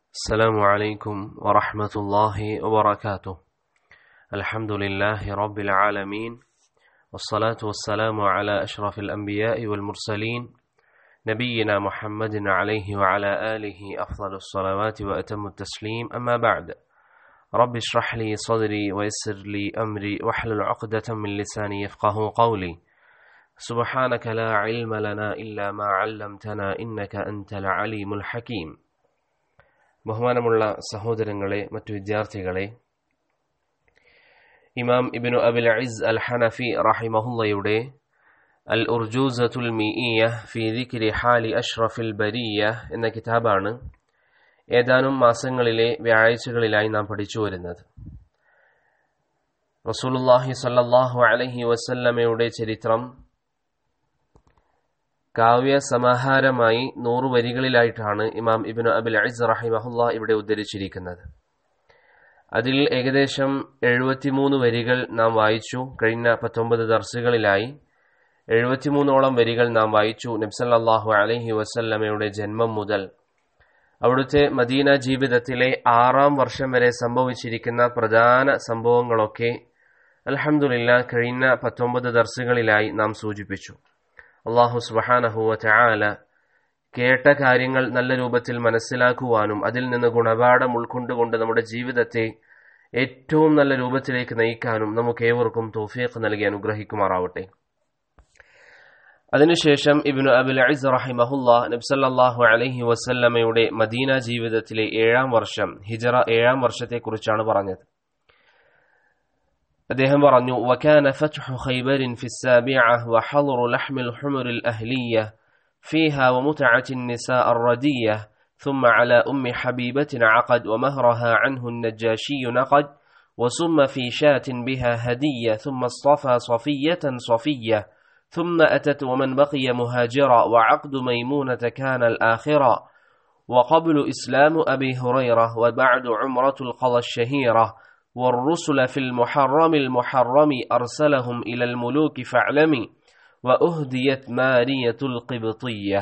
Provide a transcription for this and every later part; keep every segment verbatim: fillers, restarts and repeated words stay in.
السلام عليكم ورحمة الله وبركاته. الحمد لله رب العالمين، والصلاة والسلام على أشرف الأنبياء والمرسلين نبينا محمد عليه وعلى آله أفضل الصلوات وأتم التسليم. أما بعد، رب اشرح لي صدري ويسر لي أمري واحلل عقدة من لساني يفقه قولي. سبحانك لا علم لنا إلا ما علمتنا إنك أنت العليم الحكيم. ബഹുമാനമുള്ള സഹോദരങ്ങളെ, മറ്റു വിദ്യാർത്ഥികളെ, Imam Ibn Abil Izz Al Hanafi റഹിമഹുള്ളയുടെ അൽ ഉർജൂസത്തുൽ മീഇയ്യ ഫീ ദിക്രി ഹാലി അഷ്റഫിൽ ബരിയ്യ എന്ന കിതാബാണ് ഏതാനും മാസങ്ങളിലെ വ്യാഴാഴ്ചകളിലായി നാം പഠിച്ചു വരുന്നത്. റസൂലുള്ളാഹി സ്വല്ലല്ലാഹു അലൈഹി വസല്ലമയുടെ ചരിത്രം കാവ്യ സമാഹാരമായി നൂറു വരികളിലായിട്ടാണ് ഇമാം ഇബ്നു അബിൽ ഇസ് റഹിമഹുള്ള ഇവിടെ ഉദ്ധരിച്ചിരിക്കുന്നത്. അതിൽ ഏകദേശം എഴുപത്തിമൂന്ന് വരികൾ നാം വായിച്ചു. കഴിഞ്ഞ പത്തൊമ്പത് ദർസുകളിലായി എഴുപത്തിമൂന്നോളം വരികൾ നാം വായിച്ചു. നബി സല്ലല്ലാഹു അലൈഹി വസല്ലമയുടെ ജന്മം മുതൽ അവിടുത്തെ മദീന ജീവിതത്തിലെ ആറാം വർഷം വരെ സംഭവിച്ചിരിക്കുന്ന പ്രധാന സംഭവങ്ങളൊക്കെ അൽഹംദുലില്ലാഹ് കഴിഞ്ഞ പത്തൊമ്പത് ദർസുകളിലായി നാം സൂചിപ്പിച്ചു. അല്ലാഹു സുബ്ഹാനഹു വ തആല കേട്ട കാര്യങ്ങൾ നല്ല രൂപത്തിൽ മനസ്സിലാക്കുവാനും അതിൽ നിന്ന് ഗുണപാഠം ഉൾക്കൊണ്ടുകൊണ്ട് നമ്മുടെ ജീവിതത്തെ ഏറ്റവും നല്ല രൂപത്തിലേക്ക് നയിക്കാനും നമുക്ക് ഏവർക്കും തൗഫീഖ് നൽകി അനുഗ്രഹിക്കുമാറാവട്ടെ. അതിനുശേഷം ഇബ്നു അബിൽ ഇസ് റഹിമഹുല്ലാ നബി സല്ലല്ലാഹു അലൈഹി വസല്ലമയുടെ മദീന ജീവിതത്തിലെ ഏഴാം വർഷം, ഹിജറ ഏഴാം വർഷത്തെക്കുറിച്ചാണ് പറഞ്ഞത്. അദ്ദേഹം പറഞ്ഞു: وكان فتح خيبر في السابعة وحظر لحم الحمر الأهلية فيها ومتعة النساء الردية ثم على أم حبيبة عقد ومهرها عنه النجاشي نقد وسم في شاة بها هدية ثم اصطفى صفية صفية ثم أتت ومن بقي مهاجرا وعقد ميمونة كان الآخرة وقبل إسلام أبي هريرة وبعد عمرة القضى الشهيرة والرسل في المحرم المحرم أرسلهم إلى الملوك فاعلمي وأهديت مارية القبطية.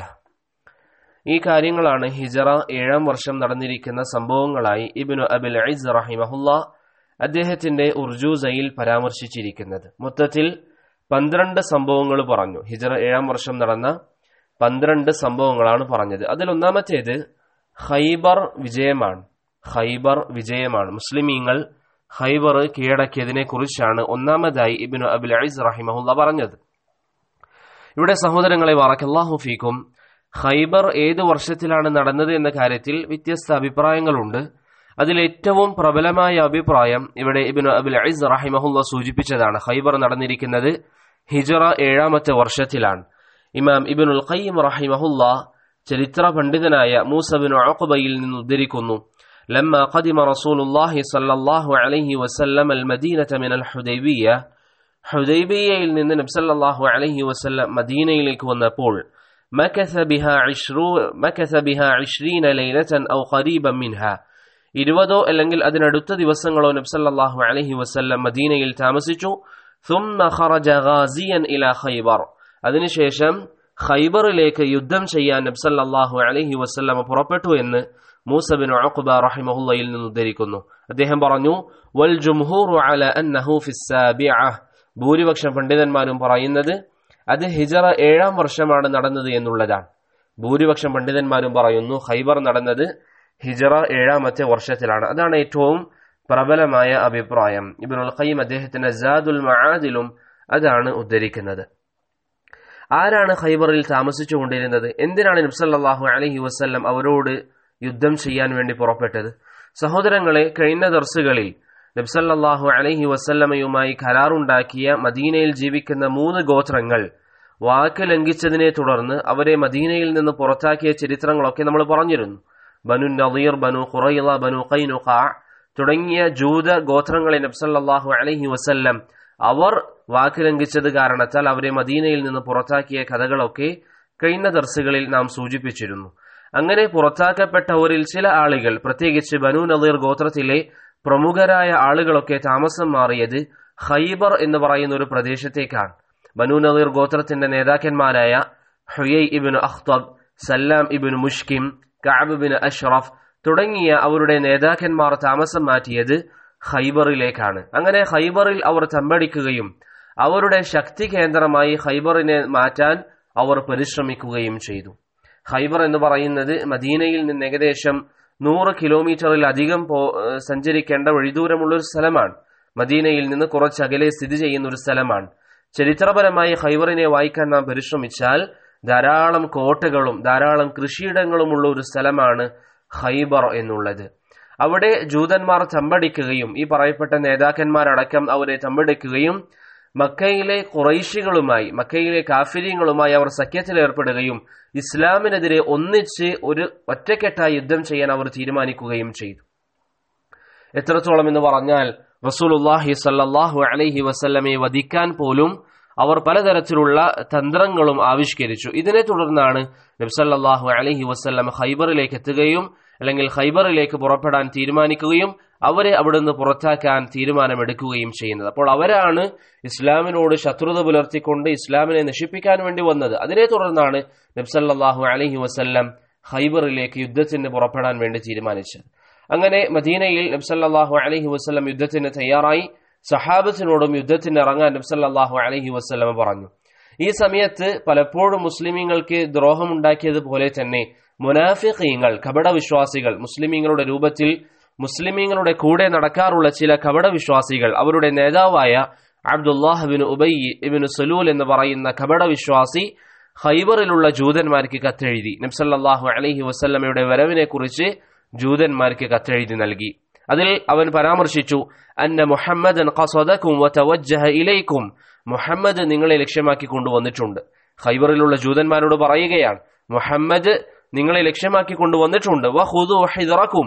ഈ കാര്യങ്ങളാണ് ഹിജറ ഏഴാം വർഷം നടന്നിരിക്കുന്ന സംഭവങ്ങളായി ഇബ്നു അബിൽ ഇസ് റഹിമഹുല്ല അദ്ദേഹത്തിന്റെ ഉർജൂസയിൽ പരാമർശിച്ചിരിക്കുന്നത്. മൊത്തത്തിൽ പന്ത്രണ്ട് സംഭവങ്ങൾ പറഞ്ഞു. ഹിജറ ഏഴാം വർഷം നടന്ന പന്ത്രണ്ട് സംഭവങ്ങളാണ് പറഞ്ഞത്. അതിൽ ഒന്നാമത്തേത് ഖൈബർ വിജയമാണ്. ഖൈബർ വിജയമാണ് മുസ്ലിമീങ്ങൾ ഖൈബർ കീഴടക്കിയതിനെ കുറിച്ചാണ് ഒന്നാമതായി ഇബ്നു അബിൽ ഇസ് റഹിമഹുല്ല പറഞ്ഞത്. ഇവിടെ സഹോദരങ്ങളെ, ബറക്കല്ലാഹു ഫീക്കും, ഖൈബർ ഏത് വർഷത്തിലാണ് നടന്നത് എന്ന കാര്യത്തിൽ വ്യത്യസ്ത അഭിപ്രായങ്ങളുണ്ട്. അതിൽ ഏറ്റവും പ്രബലമായ അഭിപ്രായം ഇവിടെ ഇബ്നു അബിൽ ഇസ് റഹിമഹുല്ല സൂചിപ്പിച്ചതാണ്. ഖൈബർ നടന്നിരിക്കുന്നത് ഹിജറ ഏഴാമത്തെ വർഷത്തിലാണ്. ഇമാം ഇബ്നുൽ ഖയ്യിം റഹിമഹുല്ല ചരിത്ര പണ്ഡിതനായ മൂസ ഇബ്നു ഉഖബയിൽ നിന്ന് ഉദ്ധരിക്കുന്നു: لما قدم رسول الله صلى الله عليه وسلم المدينة من الحديبية حديبيയിൽ നിന്ന് നബി സല്ലല്ലാഹു അലൈഹി വസല്ലം മദീനയിലേക്ക് വന്നപ്പോൾ مكث بها عشرون مكث بها عشرين ليلة أو قريبا منها ഇരുപതോ അല്ലെങ്കിൽ അതിനടുത്ത ദിവസങ്ങളോ നബി സല്ലല്ലാഹു അലൈഹി വസല്ലം മദീനയിൽ താമസിച്ചു. ثم خرج غازيا إلى خيبر അതിനുശേഷം ഖൈബറിലേക്ക് യുദ്ധം ചെയ്യാൻ നബി സല്ലല്ലാഹു അലൈഹി വസല്ലം പുറപ്പെട്ടു എന്ന് മൂസ ബിൻ ഉഖബ റഹിമഹുള്ളയിൽ നിന്ന് ഉദ്ധരിക്കുന്നു. അദ്ദേഹം പറഞ്ഞു: വൽ ജംഹൂറു അലാ അന്നഹു ഫിസ് സാബിഅ ഭൂരിപക്ഷം പണ്ഡിതന്മാരും പറയുന്നത് അത് ഹിജറ ഏഴാം വർഷമാണ് നടന്നത് എന്നുള്ളതാണ്. ഭൂരിപക്ഷം പണ്ഡിതന്മാരും പറയുന്നു ഖൈബർ നടന്നത് ഹിജറ ഏഴാമത്തെ വർഷത്തിലാണ്. അതാണ് ഏറ്റവും പ്രബലമായ അഭിപ്രായം. ഇബ്നുൽ ഖയ്യിം അദ്ദേഹത്തിന്റെ സാദുൽ മആദിലും അതാണ് ഉദ്ധരിക്കുന്നത്. ആരാണ് ഖൈബറിൽ താമസിച്ചുകൊണ്ടിരുന്നത്? എന്തിനാണ് നബി സല്ലല്ലാഹു അലൈഹി വസല്ലം അവരോട് യുദ്ധം ചെയ്യാൻ വേണ്ടി പുറപ്പെട്ടത്? സഹോദരങ്ങളെ, കഴിഞ്ഞ ദർസുകളിൽ നബി സല്ലല്ലാഹു അലൈഹി വസല്ലമയുമായി കരാറുണ്ടാക്കിയ മദീനയിൽ ജീവിക്കുന്ന മൂന്ന് ഗോത്രങ്ങൾ വാക്ക് ലംഘിച്ചതിനെ തുടർന്ന് അവരെ മദീനയിൽ നിന്ന് പുറത്താക്കിയ ചരിത്രങ്ങളൊക്കെ നമ്മൾ പറഞ്ഞിരുന്നു. ബനു നളീർ, ബനു ഖുറൈള, ബനു ഖൈനുഖാ തുടങ്ങിയ ജൂത ഗോത്രങ്ങളെ നബി സല്ലല്ലാഹു അലൈഹി വസല്ലം അവർ വാക്ക് ലംഘിച്ചത് കാരണത്താൽ അവരെ മദീനയിൽ നിന്ന് പുറത്താക്കിയ കഥകളൊക്കെ കഴിഞ്ഞ ദർസുകളിൽ നാം സൂചിപ്പിച്ചിരുന്നു. അങ്ങനെ പുറത്താക്കപ്പെട്ടവരിൽ ചില ആളുകൾ, പ്രത്യേകിച്ച് ബനു നളീർ ഗോത്രത്തിലെ പ്രമുഖരായ ആളുകളൊക്കെ താമസം മാറിയത് ഖൈബർ എന്ന് പറയുന്ന ഒരു പ്രദേശത്തേക്കാണ്. ബനു നളീർ ഗോത്രത്തിന്റെ നേതാക്കന്മാരായ Huyayy Ibn Akhtab, Sallam Ibn Mishkam, Ka'b Bin Ashraf തുടങ്ങിയ അവരുടെ നേതാക്കന്മാർ താമസം മാറ്റിയത് ഖൈബറിലേക്കാണ്. അങ്ങനെ ഖൈബറിൽ അവർ തമ്പടിക്കുകയും അവരുടെ ശക്തി കേന്ദ്രമായി ഖൈബറിനെ മാറ്റാൻ അവർ പരിശ്രമിക്കുകയും ചെയ്തു. ഖൈബർ എന്ന് പറയുന്നത് മദീനയിൽ നിന്ന് ഏകദേശം നൂറ് കിലോമീറ്ററിലധികം പോ സഞ്ചരിക്കേണ്ട വഴിദൂരമുള്ള ഒരു സ്ഥലമാണ്. മദീനയിൽ നിന്ന് കുറച്ചകലെ സ്ഥിതി ചെയ്യുന്ന ഒരു സ്ഥലമാണ്. ചരിത്രപരമായി ഖൈബറിനെ വായിക്കാൻ നാം പരിശ്രമിച്ചാൽ ധാരാളം കോട്ടകളും ധാരാളം കൃഷിയിടങ്ങളുമുള്ള ഒരു സ്ഥലമാണ് ഖൈബർ എന്നുള്ളത്. അവിടെ ജൂതന്മാർ തമ്പടിക്കുകയും ഈ പറയപ്പെട്ട നേതാക്കന്മാരടക്കം അവരെ തമ്പടിക്കുകയും മക്കയിലെ ഖുറൈശികളുമായി മക്കയിലെ കാഫിര്യങ്ങളുമായി അവർ സഖ്യത്തിലേർപ്പെടുകയും ഇസ്ലാമിനെതിരെ ഒന്നിച്ച് ഒരു ഒറ്റക്കെട്ടായി യുദ്ധം ചെയ്യാൻ അവർ തീരുമാനിക്കുകയും ചെയ്തു. എത്രത്തോളം എന്ന് പറഞ്ഞാൽ റസൂലുള്ളാഹി സ്വല്ലല്ലാഹു അലൈഹി വസല്ലമയെ വധിക്കാൻ പോലും അവർ പലതരത്തിലുള്ള തന്ത്രങ്ങളും ആവിഷ്കരിച്ചു. ഇതിനെ തുടർന്നാണ് നബി സല്ലല്ലാഹു അലൈഹി വസല്ലം ഖൈബറിലേക്ക് എത്തുകയും അല്ലെങ്കിൽ ഖൈബറിലേക്ക് പുറപ്പെടാൻ തീരുമാനിക്കുകയും അവരെ അവിടുന്ന് പുറത്താക്കാൻ തീരുമാനമെടുക്കുകയും ചെയ്യുന്നത്. അപ്പോൾ അവരാണ് ഇസ്ലാമിനോട് ശത്രുത പുലർത്തിക്കൊണ്ട് ഇസ്ലാമിനെ നശിപ്പിക്കാൻ വേണ്ടി വന്നത്. അതിനെ തുടർന്നാണ് നബി സല്ലല്ലാഹു അലൈഹി വസല്ലം ഖൈബറിലേക്ക് യുദ്ധത്തിന് പുറപ്പെടാൻ വേണ്ടി തീരുമാനിച്ചത്. അങ്ങനെ മദീനയിൽ നബി സല്ലല്ലാഹു അലൈഹി വസല്ലം യുദ്ധത്തിന് തയ്യാറായി. സഹാബത്തിനോടും യുദ്ധത്തിന് ഇറങ്ങാൻ നബി സല്ലല്ലാഹു അലൈഹി വസല്ലം പറഞ്ഞു. ഈ സമയത്ത് പലപ്പോഴും മുസ്ലിമീങ്ങൾക്ക് ദ്രോഹമുണ്ടാക്കിയതുപോലെ തന്നെ മുനാഫിഖീങ്ങൾ, കപടവിശ്വാസികൾ, മുസ്ലിമീങ്ങളുടെ രൂപത്തിൽ മുസ്ലിമീങ്ങളുടെ കൂടെ നടക്കാറുള്ള ചില കപടവിശ്വാസികൾ, അവരുടെ നേതാവായ അബ്ദുല്ലാഹ് ഇബ്നു ഉബയ്യ് ഇബ്നു സലൂൽ എന്ന് പറയുന്ന കപടവിശ്വാസി ഖൈബറിലുള്ള ജൂതന്മാർക്ക് കത്തെഴുതി നബി സല്ലല്ലാഹു അലൈഹി വസല്ലമയുടെ വരവിനെ കുറിച്ച് ജൂതന്മാർക്ക് കത്തെഴുതി നൽകി. അതിൽ അവൻ പരാമർശിച്ചു, അന്ന മുഹമ്മദൻ ഖസദകും വതവജ്ജഹ ഇലൈക്കും, മുഹമ്മദ് നിങ്ങളെ ലക്ഷ്യമാക്കി കൊണ്ടുവന്നിട്ടുണ്ട്. ഖൈബറിലുള്ള ജൂതന്മാരോട് പറയുകയാണ്, മുഹമ്മദ് നിങ്ങളെ ലക്ഷ്യമാക്കി കൊണ്ടുവന്നിട്ടുണ്ട്. വഖുദു ഹിദ്റകും,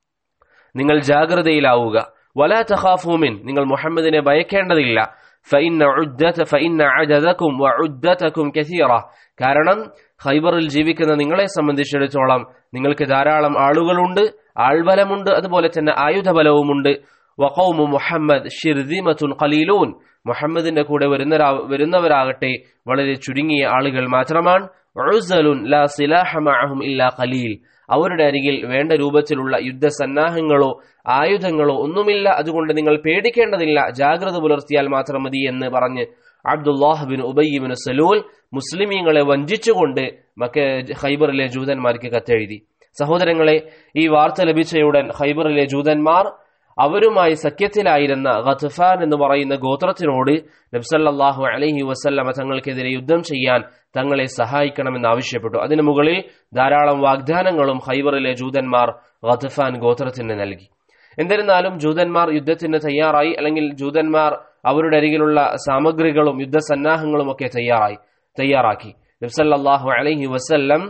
നിങ്ങൾ ജാഗ്രതയിലാവുക. വലാ തഖാഫൂ മിൻ, നിങ്ങൾ മുഹമ്മദിനെ ഭയക്കേണ്ടതില്ല. ഫഇന്ന ഉദ്ദത ഫഇന്ന അദദകും വഉദ്ദതകും കസീറ, കാരണം ഖൈബറിൽ ജീവിക്കുന്ന നിങ്ങളെ സംബന്ധിച്ചിടത്തോളം നിങ്ങൾക്ക് ധാരാളം ആളുകളുണ്ട്, ആൾബലമുണ്ട്, അതുപോലെ തന്നെ ആയുധബലവുമുണ്ട്. വഖൗമു മുഹമ്മദ് ശിർദിമത്തുൻ ഖലീലൂൻ, മുഹമ്മദിന്റെ കൂടെ വരുന്ന വരുന്നവരാകട്ടെ വളരെ ചുരുങ്ങിയ ആളുകൾ മാത്രമാണ്. ഉസ്സലുൻ ലാ സിലാഹ മഅഹും ഇല്ലാ ഖലീൽ, അവരുടെ അരികിൽ വേണ്ട രൂപത്തിലുള്ള യുദ്ധസന്നാഹങ്ങളോ ആയുധങ്ങളോ ഒന്നുമില്ല, അതുകൊണ്ട് നിങ്ങൾ പേടിക്കേണ്ടതില്ല, ജാഗ്രത പുലർത്തിയാൽ മാത്രം മതി എന്ന് പറഞ്ഞ് Abdullah Bin Ubayy Bin Salul മുസ്ലിമീങ്ങളെ വഞ്ചിച്ചുകൊണ്ട് മക്ക ഖൈബറിലെ ജൂതന്മാർക്ക് കത്തെഴുതി. സഹോദരങ്ങളെ, ഈ വാർത്ത ലഭിച്ചയുടൻ ഖൈബറിലെ ജൂതന്മാർ അവരുമായി സഖ്യത്തിലായിരുന്ന ഗത്ഫാൻ എന്ന് പറയുന്ന ഗോത്രത്തിനോട് നബി സല്ലല്ലാഹു അലൈഹി വസല്ലമ തങ്ങൾക്കെതിരെ യുദ്ധം ചെയ്യാൻ തങ്ങളെ സഹായിക്കണമെന്ന് ആവശ്യപ്പെട്ടു. അതിനു മുകളിൽ ധാരാളം വാഗ്ദാനങ്ങളും ഖൈബറിലെ ജൂതന്മാർ ഗത്ഫാൻ ഗോത്രത്തിന് നൽകി. എന്നിരുന്നാലും ജൂതന്മാർ യുദ്ധത്തിന് തയ്യാറായി, അല്ലെങ്കിൽ ജൂതന്മാർ അവരുടെ അരികിലുള്ള സാമഗ്രികളും യുദ്ധസന്നാഹങ്ങളും ഒക്കെ തയ്യാറായി തയ്യാറാക്കി നബി സല്ലല്ലാഹു അലൈഹി വസല്ലം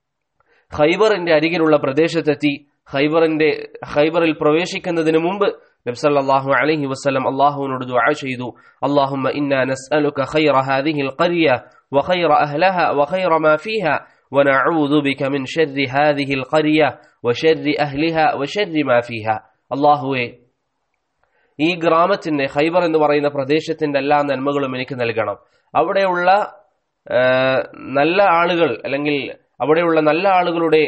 ഖൈബറിന്റെ അരികിലുള്ള പ്രദേശത്തെത്തി. ഖൈബറിന്റെ ഖൈബറിൽ പ്രവേശിക്കുന്നതിന് മുമ്പ് നബി സല്ലല്ലാഹു അലൈഹി വസല്ലം അല്ലാഹുവിനോട് ദുആ ചെയ്തു, അല്ലാഹുമ്മ ഇന്നാ നസ്അലുക ഖൈറ ഹാദിഹിൽ ഖറിയ വഖൈറ അഹ്ലഹാ വഖൈറ മാ ഫീഹാ വനഊദു ബിക മിൻ ശർരി ഹാദിഹിൽ ഖറിയ വശർരി അഹ്ലിഹാ വശർരി മാ ഫീഹാ. അല്ലാഹുവേ, ഈ ഗ്രാമത്തിന്റെ, ഖൈബർ എന്ന് പറയുന്ന പ്രദേശത്തിന്റെ എല്ലാ നന്മകളും എനിക്ക് നൽകണം. അവിടെയുള്ള നല്ല ആളുകൾ, അല്ലെങ്കിൽ അവിടെയുള്ള നല്ല ആളുകളുടെ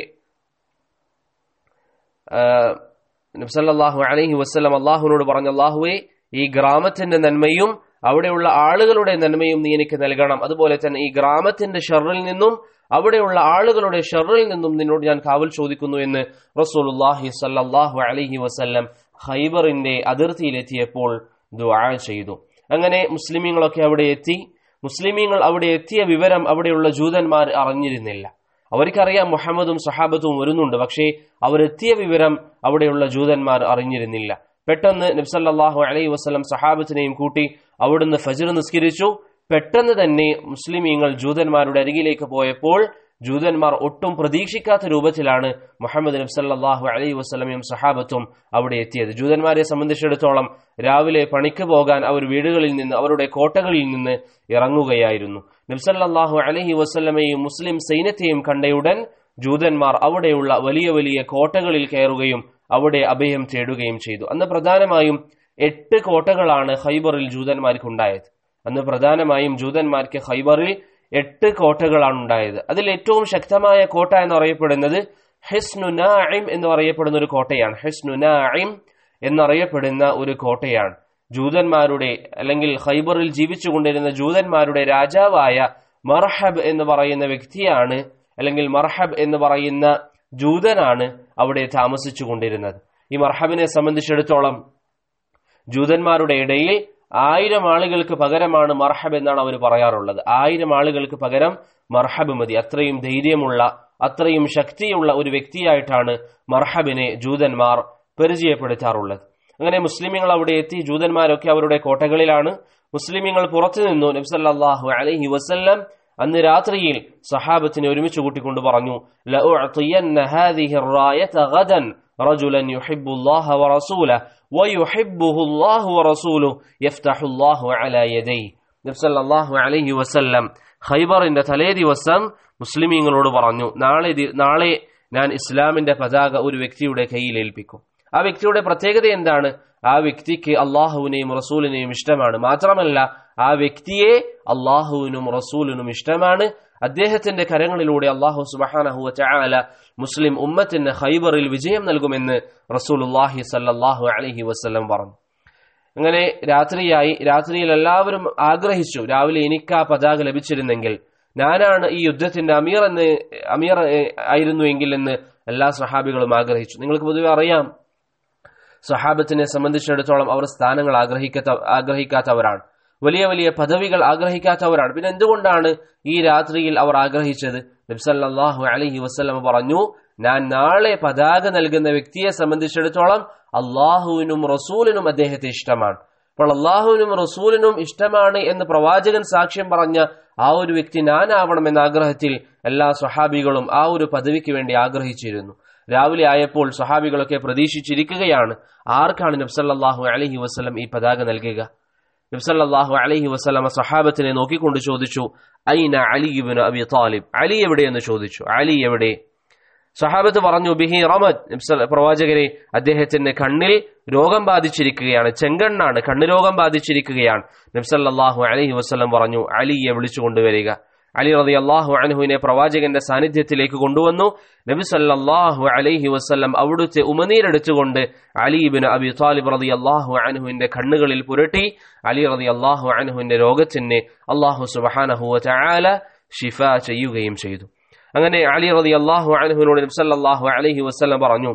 നബി സല്ലല്ലാഹു അലൈഹി വസല്ലം അല്ലാഹുവിനോട് പറഞ്ഞു, അല്ലാഹുവേ, ഈ ഗ്രാമത്തിന്റെ നന്മയും അവിടെയുള്ള ആളുകളുടെ നന്മയും നീ എനിക്ക് നൽകണം. അതുപോലെ തന്നെ ഈ ഗ്രാമത്തിന്റെ ഷർറിൽ നിന്നും അവിടെയുള്ള ആളുകളുടെ ഷർറിൽ നിന്നും നിന്നോട് ഞാൻ കാവൽ ചോദിക്കുന്നു എന്ന് റസൂലുള്ളാഹി സ്വല്ലല്ലാഹു അലൈഹി വസല്ലം ഖൈബറിന്റെ അതിർത്തിയിലെത്തിയപ്പോൾ ദുആ ചെയ്തു. അങ്ങനെ മുസ്ലിമീങ്ങളൊക്കെ അവിടെ എത്തി. മുസ്ലിമീങ്ങൾ അവിടെ എത്തിയ വിവരം അവിടെയുള്ള ജൂതന്മാർ അറിഞ്ഞിരുന്നില്ല. അവർക്കറിയാം മുഹമ്മദും സഹാബത്തും വരുന്നുണ്ട്, പക്ഷേ അവരെത്തിയ വിവരം അവിടെയുള്ള ജൂതന്മാർ അറിഞ്ഞിരുന്നില്ല. പെട്ടെന്ന് നബി സല്ലല്ലാഹു അലൈഹി വസല്ലം സഹാബത്തിനെയും കൂട്ടി അവിടുന്ന് ഫജ്ർ നിസ്കരിച്ചു. പെട്ടെന്ന് തന്നെ മുസ്ലിമീങ്ങൾ ജൂതന്മാരുടെ അരികിലേക്ക് പോയപ്പോൾ ജൂതന്മാർ ഒട്ടും പ്രതീക്ഷിക്കാത്ത രൂപത്തിലാണ് മുഹമ്മദ് നബി സല്ലല്ലാഹു അലൈഹി വസല്ലമയും സഹാബത്തും അവിടെ എത്തിയത്. ജൂതന്മാരെ സംബന്ധിച്ചിടത്തോളം രാവിലെ പണിക്ക് പോകാൻ അവർ വീടുകളിൽ നിന്ന്, അവരുടെ കോട്ടകളിൽ നിന്ന് ഇറങ്ങുകയായിരുന്നു. നബി സല്ലല്ലാഹു അലൈഹി വസല്ലമയും മുസ്ലിം സൈന്യത്തെയും കണ്ടയുടൻ ജൂതന്മാർ അവിടെയുള്ള വലിയ വലിയ കോട്ടകളിൽ കയറുകയും അവിടെ അഭയം തേടുകയും ചെയ്തു. അന്ന് പ്രധാനമായും എട്ട് കോട്ടകളാണ് ഖൈബറിൽ ജൂതന്മാർക്കുണ്ടായത്. അന്ന് പ്രധാനമായും ജൂതന്മാർക്ക് ഖൈബറിൽ എട്ട് കോട്ടകളാണ് ഉണ്ടായത്. അതിൽ ഏറ്റവും ശക്തമായ കോട്ട എന്നറിയപ്പെടുന്നത് ഹിസ്നു നാഇം എന്ന് പറയപ്പെടുന്ന ഒരു കോട്ടയാണ്. ഹിസ്നു നാഇം എന്നറിയപ്പെടുന്ന ഒരു കോട്ടയാണ്. ജൂതന്മാരുടെ അല്ലെങ്കിൽ ഖൈബറിൽ ജീവിച്ചുകൊണ്ടിരുന്ന ജൂതന്മാരുടെ രാജാവായ മർഹബ് എന്ന് പറയുന്ന വ്യക്തിയാണ്, അല്ലെങ്കിൽ മർഹബ് എന്ന് പറയുന്ന ജൂതനാണ് അവിടെ താമസിച്ചു കൊണ്ടിരുന്നത്. ഈ മർഹബിനെ സംബന്ധിച്ചിടത്തോളം ജൂതന്മാരുടെ ഇടയിൽ ആയിരം ആളുകൾക്ക് പകരമാണ് മർഹബ് എന്നാണ് അവർ പറയാറുള്ളത്. ആയിരം ആളുകൾക്ക് പകരം മർഹബ് മതി. അത്രയും ധൈര്യമുള്ള, അത്രയും ശക്തിയുള്ള ഒരു വ്യക്തിയായിട്ടാണ് മർഹബിനെ ജൂതന്മാർ പരിചയപ്പെടുത്താറുള്ളത്. അങ്ങനെ മുസ്ലിമീങ്ങൾ അവിടെ എത്തി. ജൂതന്മാരൊക്കെ അവരുടെ കോട്ടകളിലാണ്. മുസ്ലിമീങ്ങൾ പുറത്തു നിന്നു. നബി സല്ലല്ലാഹു അലൈഹി വസല്ലം അന്ന് രാത്രിയിൽ സഹാബത്തിനെ ഒരുമിച്ച് കൂട്ടിക്കൊണ്ട് പറഞ്ഞു, ലഉഅതിയന്ന ഹാദിഹി الرايه غدا رجلا يحب الله ورسوله ويحبه الله ورسوله يفتح الله على يديه. നബി സല്ലല്ലാഹു അലൈഹി വസല്ലം ഖൈബറിന്റെ തലേ ദിവസം മുസ്ലിമീങ്ങളോട് പറഞ്ഞു, നാളെ നാളെ ഞാൻ ഇസ്ലാമിന്റെ പതാക ഒരു വ്യക്തിയുടെ കയ്യിൽ ഏൽപ്പിക്കും. ആ വ്യക്തിയുടെ പ്രത്യേകത എന്താണ്? ആ വ്യക്തിക്ക് അള്ളാഹുവിനെയും റസൂലിനെയും ഇഷ്ടമാണ്. മാത്രമല്ല ആ വ്യക്തിയെ അള്ളാഹുവിനും റസൂലിനും ഇഷ്ടമാണ്. അദ്ദേഹത്തിന്റെ കരങ്ങളിലൂടെ അള്ളാഹു സുബ്ഹാനഹു വ തആല മുസ്ലിം ഉമ്മത്തിന് ഖൈബറിൽ വിജയം നൽകുമെന്ന് റസൂലുള്ളാഹി സ്വല്ലല്ലാഹു അലൈഹി വസല്ലം പറഞ്ഞു. അങ്ങനെ രാത്രിയായി. രാത്രിയിൽ എല്ലാവരും ആഗ്രഹിച്ചു, രാവിലെ എനിക്ക് ആ പതാക ലഭിച്ചിരുന്നെങ്കിൽ, ഞാനാണ് ഈ യുദ്ധത്തിന്റെ അമീർ എന്ന് അമീർ ആയിരുന്നുവെങ്കിൽ എന്ന് എല്ലാ സഹാബികളും ആഗ്രഹിച്ചു. നിങ്ങൾക്ക് പൊതുവെ അറിയാം, സഹാബത്തിനെ സംബന്ധിച്ചിടത്തോളം അവർ സ്ഥാനങ്ങൾ ആഗ്രഹിക്കാത്ത ആഗ്രഹിക്കാത്തവരാണ് വലിയ വലിയ പദവികൾ ആഗ്രഹിക്കാത്തവരാണ്. പിന്നെ എന്തുകൊണ്ടാണ് ഈ രാത്രിയിൽ അവർ ആഗ്രഹിച്ചത്? നബി സല്ലല്ലാഹു അലൈഹി വസല്ലം പറഞ്ഞു, ഞാൻ നാളെ പതാക നൽകുന്ന വ്യക്തിയെ സംബന്ധിച്ചിടത്തോളം അള്ളാഹുവിനും റസൂലിനും അദ്ദേഹത്തെ ഇഷ്ടമാണ്. അപ്പോൾ അള്ളാഹുവിനും റസൂലിനും ഇഷ്ടമാണ് എന്ന് പ്രവാചകൻ സാക്ഷ്യം പറഞ്ഞ ആ ഒരു വ്യക്തി ഞാനാവണമെന്ന ആഗ്രഹത്തിൽ എല്ലാ സ്വഹാബികളും ആ ഒരു പദവിക്ക് വേണ്ടി ആഗ്രഹിച്ചിരുന്നു. രാവിലെ ആയപ്പോൾ സ്വഹാബികളൊക്കെ പ്രതീക്ഷിച്ചിരിക്കുകയാണ്, ആർക്കാണ് നബി സല്ലല്ലാഹു അലൈഹി വസല്ലം ഈ പതാക നൽകുക? നബി സല്ലല്ലാഹു അലൈഹി വസല്ലം സ്വഹാബത്തിനെ നോക്കിക്കൊണ്ട് ചോദിച്ചു, ഐന Ali Ibn Abi Talib, Ali എവിടെ എന്ന് ചോദിച്ചു. അലി എവിടെ? സ്വഹാബത്ത് പറഞ്ഞു, ബിഹി റമദ്, പ്രവാചകരെ അദ്ദേഹത്തിന്റെ കണ്ണിൽ രോഗം ബാധിച്ചിരിക്കുകയാണ്, ചെങ്കണ്ണാണ്, കണ്ണ് രോഗം ബാധിച്ചിരിക്കുകയാണ്. നബി സല്ലല്ലാഹു അലൈഹി വസല്ലം പറഞ്ഞു, അലിയെ വിളിച്ചു കൊണ്ടുവരിക. അലി റളിയല്ലാഹു അൻഹുവിനെ പ്രവാചകന്റെ സാന്നിധ്യത്തിലേക്ക് കൊണ്ടുവന്നു. നബി സല്ലല്ലാഹു അലൈഹി വസല്ലം അവിടുത്തെ ഉമനീരെടുത്തുകൊണ്ട് അലി ഇബ്നു അബി താലിബ് റളിയല്ലാഹു അൻഹുവിന്റെ കണ്ണുകളിൽ പുരട്ടി. അലി റളിയല്ലാഹു അൻഹുവിന്റെ രോഗത്തിന് അല്ലാഹു സുബ്ഹാനഹു വ തആല ശിഫ ചെയ്യുകയും ചെയ്തു. അങ്ങനെ അലി റളിയല്ലാഹു അൻഹുവിനോട് നബി സല്ലല്ലാഹു അലൈഹി വസല്ലം പറഞ്ഞു,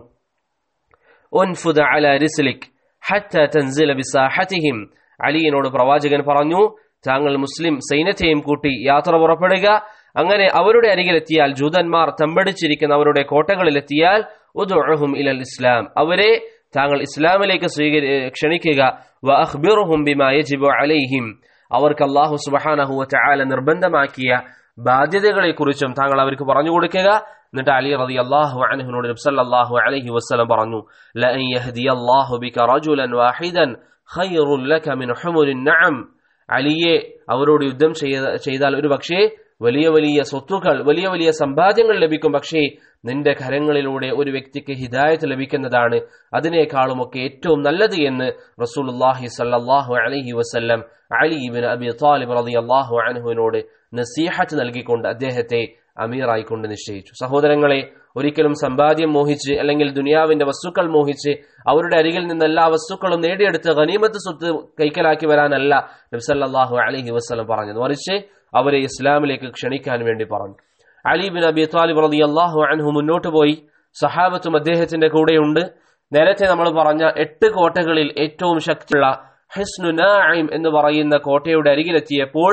ഉൻഫുദ അലാ റിസ്ലിക് ഹത്താ തൻസില ബിസാഹതിഹിം. അലിയിനോട് പ്രവാചകൻ പറഞ്ഞു, താങ്കൾ മുസ്ലിം സൈന്യത്തെയും കൂട്ടി യാത്ര പുറപ്പെടുക. അങ്ങനെ അവരുടെ അരികിലെത്തിയാൽ, ജൂതന്മാർ തമ്പടിച്ചിരിക്കുന്ന അവരുടെ കോട്ടകളിലെത്തിയാൽ, ഉദ്ഉഹും ഇലൽ ഇസ്ലാം, അവരെ താങ്കൾ ഇസ്ലാമിലേക്ക് സ്വീകരി ക്ഷണിക്കുക. വഅഖ്ബിറുഹും ബിമാ യജിബു അലൈഹിം, അവർക്ക് അല്ലാഹു സുബ്ഹാനഹു വ തആല നിർബന്ധമാക്കിയ ബാധ്യതകളെ കുറിച്ചും താങ്കൾ അവർക്ക് പറഞ്ഞു കൊടുക്കുക. എന്നിട്ട് അലി റളിയല്ലാഹു അൻഹുവിനോട് നബി സല്ലല്ലാഹു അലൈഹി വസല്ലം പറഞ്ഞു, ലഅൻ യഹ്ദിയല്ലാഹു ബിക റജുലൻ വാഹിദൻ ഖൈറുൻ ലക മിൻ ഹുമുരിൻ നഅം. അലിയെ അവരോട് യുദ്ധം ചെയ്താൽ ഒരു പക്ഷേ വലിയ വലിയ സ്വത്തുക്കൾ, വലിയ വലിയ സമ്പാദ്യങ്ങൾ ലഭിക്കും. പക്ഷേ നിന്റെ കരങ്ങളിലൂടെ ഒരു വ്യക്തിക്ക് ഹിദായത്ത് ലഭിക്കുന്നതാണ് അതിനേക്കാളുമൊക്കെ ഏറ്റവും നല്ലത് എന്ന് റസൂലുള്ളാഹി സ്വല്ലല്ലാഹു അലൈഹി വസല്ലം അലി ഇബ്നു അബി താലിബ് റളിയല്ലാഹു അൻഹുവിനോട് നസീഹത്ത് നൽകിക്കൊണ്ട് അദ്ദേഹത്തെ അമീറായിക്കൊണ്ട് നിശ്ചയിച്ചു. സഹോദരങ്ങളെ, ഒരിക്കലും സമ്പാദ്യം മോഹിച്ച് അല്ലെങ്കിൽ ദുനിയാവിന്റെ വസ്തുക്കൾ മോഹിച്ച് അവരുടെ അരികിൽ നിന്ന് എല്ലാ വസ്തുക്കളും നേടിയെടുത്ത് ഗനീമത്ത് സ്വത്ത് കൈക്കലാക്കി വരാനല്ല നബി സല്ലല്ലാഹു അലൈഹി വസല്ലം പറഞ്ഞത്, മറിച്ച് അവരെ ഇസ്ലാമിലേക്ക് ക്ഷണിക്കാൻ വേണ്ടി പറഞ്ഞു. അലി ബിൻ അബി താലിബ് റളിയല്ലാഹു അൻഹു മുന്നോട്ട് പോയി. സഹാബത്തും അദ്ദേഹത്തിന്റെ കൂടെയുണ്ട്. നേരത്തെ നമ്മൾ പറഞ്ഞ എട്ട് കോട്ടകളിൽ ഏറ്റവും ശക്തിയുള്ള ഹിസ്നു നാഇം എന്ന് പറയുന്ന കോട്ടയുടെ അരികിലെത്തിയപ്പോൾ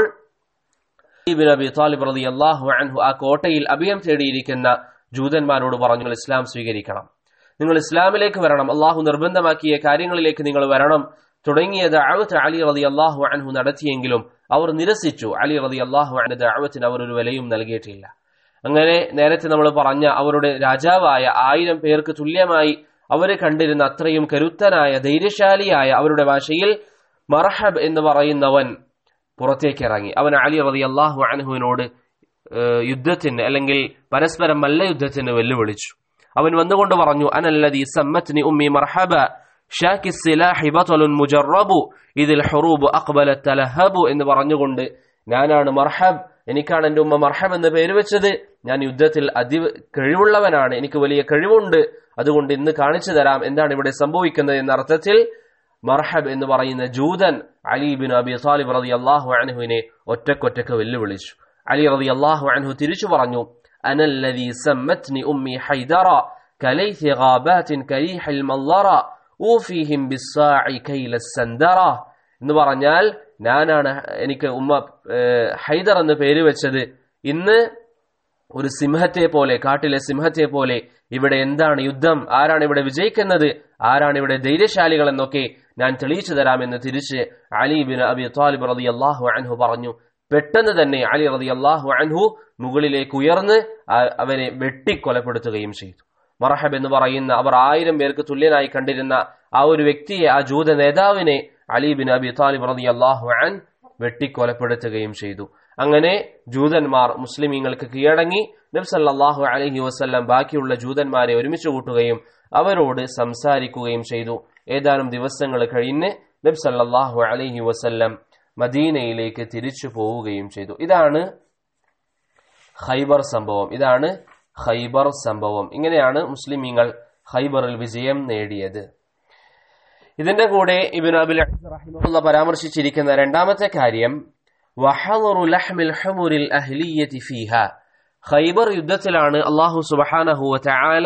അലി ബിൻ അബി താലിബ് റളിയല്ലാഹു അൻഹു ആ കോട്ടയിൽ അഭയം തേടിയിരിക്കുന്ന ജൂതന്മാരോട് പറഞ്ഞു, നിങ്ങൾ ഇസ്ലാം സ്വീകരിക്കണം, നിങ്ങൾ ഇസ്ലാമിലേക്ക് വരണം, അള്ളാഹു നിർബന്ധമാക്കിയ കാര്യങ്ങളിലേക്ക് നിങ്ങൾ വരണം തുടങ്ങിയ ദഅവത്ത് അലി റളിയല്ലാഹു അൻഹു നടത്തിയെങ്കിലും അവർ നിരസിച്ചു. അലി റളിയല്ലാഹു അൻഹു ദഅവത്തിന് അവർ ഒരു വിലയും നൽകിയിട്ടില്ല. അങ്ങനെ നേരത്തെ നമ്മൾ പറഞ്ഞ അവരുടെ രാജാവായ ആയിരം പേർക്ക് തുല്യമായി അവരെ കണ്ടിരുന്ന അത്രയും കരുത്തനായ ധൈര്യശാലിയായ അവരുടെ ഭാഷയിൽ മർഹബ് എന്ന് പറയുന്നവൻ പുറത്തേക്ക് ഇറങ്ങി. അവൻ അലി റളിയല്ലാഹു അൻഹുവിനോട് യുദ്ധത്തിന് അല്ലെങ്കിൽ പരസ്പരം മല്ലയുദ്ധത്തിന് വെല്ലുവിളിച്ചു. അവൻ വന്നുകൊണ്ട് പറഞ്ഞു, അനല്ലദീ സമ്മത്നി ഉമ്മി മർഹബ ഷാക്കി സിലാഹി ബതലുൻ മുജറബു ഇതിൽ ഹുറൂബ് അഖ്ബലത് തലഹബു എന്ന് പറഞ്ഞുകൊണ്ട്, ഞാനാണ് മർഹബ്, എനിക്കാണ് എന്റെ ഉമ്മ മർഹബ് എന്ന് പേര് വെച്ചത്, ഞാൻ യുദ്ധത്തിൽ അതി കഴിവുള്ളവനാണ്, എനിക്ക് വലിയ കഴിവുണ്ട്, അതുകൊണ്ട് ഇന്ന് കാണിച്ചു തരാം എന്താണ് ഇവിടെ സംഭവിക്കുന്നത് എന്ന അർത്ഥത്തിൽ മർഹബ് എന്ന് പറയുന്ന ജൂതൻ അലി ബിൻ അബി താലിബ് റളിയല്ലാഹു അൻഹുവിനെ ഒറ്റക്കൊറ്റക്ക് വെല്ലുവിളിച്ചു. അലി റളിയല്ലാഹു അൻഹു തിരിച്ചു പറഞ്ഞു, അനല്ലദീ സമ്മത്നി ഉമ്മി ഹൈദറ കലൈഥി ഗാബാത്തിൻ കരീഹിൽ മല്ലറ ഊഫീഹിം ബിസ്സാഇ കൈല സന്ദറ എന്ന് പറഞ്ഞാൽ ഞാനാണ് എനിക്ക് ഉമ്മ ഹൈദർ എന്ന് പേര് വെച്ചത്. ഇന്ന് ഒരു സിംഹത്തെ പോലെ, കാട്ടിലെ സിംഹത്തെ പോലെ ഇവിടെ എന്താണ് യുദ്ധം, ആരാണ് ഇവിടെ വിജയിക്കുന്നത്, ആരാണ് ഇവിടെ ധൈര്യശാലികൾ എന്നൊക്കെ ഞാൻ തെളിയിച്ചു തരാമെന്ന് തിരിച്ച് അലി ബിൻ അബി താലിബ് റളിയല്ലാഹു അൻഹു പറഞ്ഞു. പെട്ടെന്ന് തന്നെ അലി റളിയല്ലാഹു അൻഹു മുകളിലേക്ക് ഉയർന്ന് അവനെ വെട്ടിക്കൊലപ്പെടുത്തുകയും ചെയ്തു. മർഹബ് എന്ന് പറയുന്ന അവർ ആയിരം പേർക്ക് തുല്യനായി കണ്ടിരുന്ന ആ ഒരു വ്യക്തിയെ, ആ ജൂത നേതാവിനെ അലി ബിൻ അബി താലിബ് റളിയല്ലാഹു അൻഹു വെട്ടിക്കൊലപ്പെടുത്തുകയും ചെയ്തു. അങ്ങനെ ജൂതന്മാർ മുസ്ലിമീങ്ങൾക്ക് കീഴടങ്ങി. നബി സല്ലല്ലാഹു അലൈഹി വസല്ലം ബാക്കിയുള്ള ജൂതന്മാരെ ഒരുമിച്ച് കൂട്ടുകയും അവരോട് സംസാരിക്കുകയും ചെയ്തു. ഏതാനും ദിവസങ്ങൾ കഴിഞ്ഞ് നബി സല്ലല്ലാഹു അലൈഹി വസല്ലം മദീനയിലേക്ക് തിരിച്ചു പോവുകയും ചെയ്തു. ഇതാണ് ഖൈബർ സംഭവം. ഇതാണ് ഖൈബർ സംഭവം. ഇങ്ങനെയാണ് മുസ്ലിമീങ്ങൾ ഖൈബറിൽ വിജയം നേടിയത്. ഇതിന്റെ കൂടെ ഇബ്നു അബിൽ ഇസ് റഹിമഹുല്ലാഹ് പരാമർശിച്ചിരിക്കുന്ന രണ്ടാമത്തെ കാര്യം വഹളറു ലഹ്മിൽ ഹുമുരിൽ അഹ്ലിയ്യതി ഫീഹാ. ഖൈബർ യുദ്ധത്തിലാണ് അല്ലാഹു സുബ്ഹാനഹു വ തആല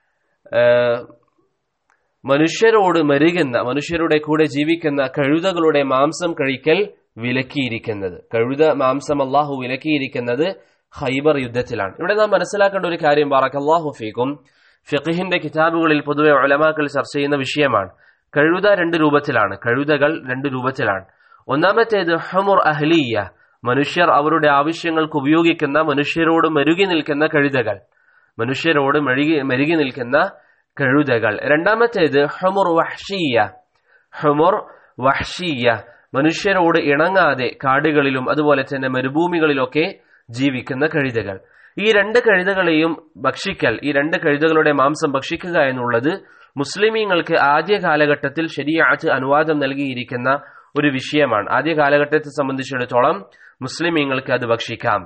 മനുഷ്യരോട് മരുകുന്ന, മനുഷ്യരുടെ കൂടെ ജീവിക്കുന്ന കഴുതകളുടെ മാംസം കഴിക്കൽ വിലക്കിയിരിക്കുന്നത്. കഴുത മാംസം അല്ലാഹു വിലക്കിയിരിക്കുന്നത് ഖൈബർ യുദ്ധത്തിലാണ്. ഇവിടെ നാം മനസ്സിലാക്കേണ്ട ഒരു കാര്യം, ബറകല്ലാഹു ഫീക്കും, ഫിഖ്ഹിന്റെ കിതാബുകളിൽ പൊതുവെ ഉലമാക്കൾ ചർച്ച ചെയ്യുന്ന വിഷയമാണ്. കഴുത രണ്ട് രൂപത്തിലാണ്, കഴുതകൾ രണ്ട് രൂപത്തിലാണ്. ഒന്നാമത്തേത് ഹുമുർ അഹ്ലിയ, മനുഷ്യർ അവരുടെ ആവശ്യങ്ങൾക്ക് ഉപയോഗിക്കുന്ന, മനുഷ്യരോട് മരുകി നിൽക്കുന്ന കഴുതകൾ, മനുഷ്യരോട് മരുകി മരുകി നിൽക്കുന്ന കഴുതകൾ. രണ്ടാമത്തേത് ഹുമുർ വഹ്ഷിയ, ഹുമുർ വഹ്ഷിയ, മനുഷ്യരോട് ഇണങ്ങാതെ കാടുകളിലും അതുപോലെ തന്നെ മരുഭൂമികളിലൊക്കെ ജീവിക്കുന്ന കഴുതകൾ. ഈ രണ്ട് കഴുതകളെയും ഭക്ഷിക്കൽ, ഈ രണ്ട് കഴുതകളുടെ മാംസം ഭക്ഷിക്കുക എന്നുള്ളത് മുസ്ലിമീങ്ങൾക്ക് ആദ്യ കാലഘട്ടത്തിൽ ശരീഅത്ത് അനുവാദം നൽകിയിരിക്കുന്ന ഒരു വിഷയമാണ്. ആദ്യ കാലഘട്ടത്തെ സംബന്ധിച്ചിടത്തോളം മുസ്ലിമീങ്ങൾക്ക് അത് ഭക്ഷിക്കാം.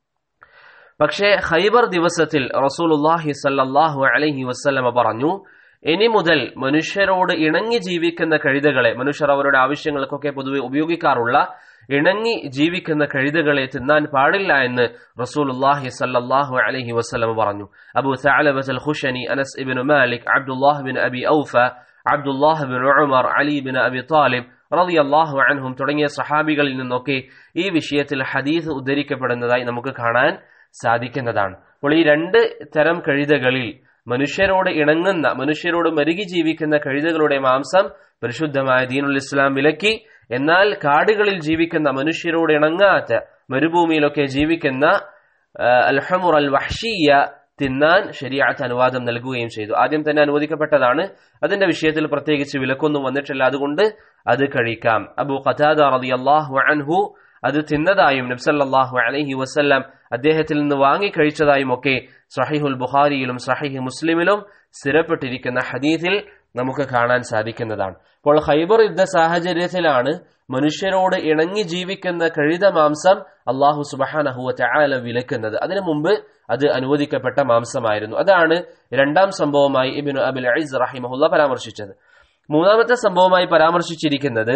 പക്ഷേ ഖൈബർ ദിവസത്തിൽ റസൂലുള്ളാഹി സ്വല്ലല്ലാഹു അലൈഹി വസല്ലമ പറഞ്ഞു, ഇനി മുതൽ മനുഷ്യരോട് ഇണങ്ങി ജീവിക്കുന്ന കഴുതകളെ, മനുഷ്യർ അവരുടെ ആവശ്യങ്ങൾക്കൊക്കെ പൊതുവെ ഉപയോഗിക്കാറുള്ള ഇണങ്ങി ജീവിക്കുന്ന കഴുതകളെ തിന്നാൻ പാടില്ല എന്ന് റസൂലുള്ളാഹി സ്വല്ലല്ലാഹു അലൈഹി വസല്ലമ പറഞ്ഞു. Abu Thalabatul Khushani, Anas Ibn Malik, Abdullah Bin Abi Awfa, Abdullah Bin Umar, Ali Bin Abi Talib റളിയല്ലാഹു അൻഹും തുടങ്ങിയ സഹാബികളിൽ നിന്നൊക്കെ ഈ വിഷയത്തിൽ ഹദീസ് ഉദ്ധരിക്കപ്പെടുന്നതായി നമുക്ക് കാണാൻ സാധിക്കുന്നതാണ്. അപ്പോൾ ഈ രണ്ട് തരം കഴുതകളിൽ മനുഷ്യരോട് ഇണങ്ങുന്ന, മനുഷ്യരോട് മരുകി ജീവിക്കുന്ന കഴുതകളുടെ മാംസം പരിശുദ്ധമായ ദീനുൽ ഇസ്ലാം വിലക്കി. എന്നാൽ കാടുകളിൽ ജീവിക്കുന്ന, മനുഷ്യരോട് ഇണങ്ങാത്ത മരുഭൂമിയിലൊക്കെ ജീവിക്കുന്ന അൽ ഹുമുർ അൽ വഹ്ഷിയ തിന്നാൻ ശരീഅത്ത് അനുവാദം നൽകുകയും ചെയ്തു. ആദ്യം തന്നെ അനുവദിക്കപ്പെട്ടതാണ്, അതിന്റെ വിഷയത്തിൽ പ്രത്യേകിച്ച് വിലക്കൊന്നും വന്നിട്ടില്ല, അതുകൊണ്ട് അത് കഴിക്കാം. അബൂ ഖതാദ റളിയല്ലാഹു അൻഹു അത് തിന്നതായും നബി സല്ലല്ലാഹു അലൈഹി വസല്ലം അദ്ദേഹത്തിൽ നിന്ന് വാങ്ങി കഴിച്ചതായും ഒക്കെ സഹീഹുൽ ബുഖാരിയിലും സഹീഹ് മുസ്ലിമിലും സ്ഥിരപ്പെട്ടിരിക്കുന്ന ഹദീസിൽ നമുക്ക് കാണാൻ സാധിക്കുന്നതാണ്. അപ്പോൾ ഖൈബർ യുദ്ധ സാഹചര്യത്തിലാണ് മനുഷ്യരോട് ഇണങ്ങി ജീവിക്കുന്ന കഴുത മാംസം അല്ലാഹു സുബ്ഹാനഹു വ തആല വിലക്കുന്നത്. അതിനു മുമ്പ് അത് അനുവദിക്കപ്പെട്ട മാംസമായിരുന്നു. അതാണ് രണ്ടാം സംഭവമായി ഇബ്നു അബിൽ ഇസ് റഹിമഹുല്ലാഹ് പരാമർശിച്ചത്. മൂന്നാമത്തെ സംഭവമായി പരാമർശിച്ചിരിക്കുന്നത്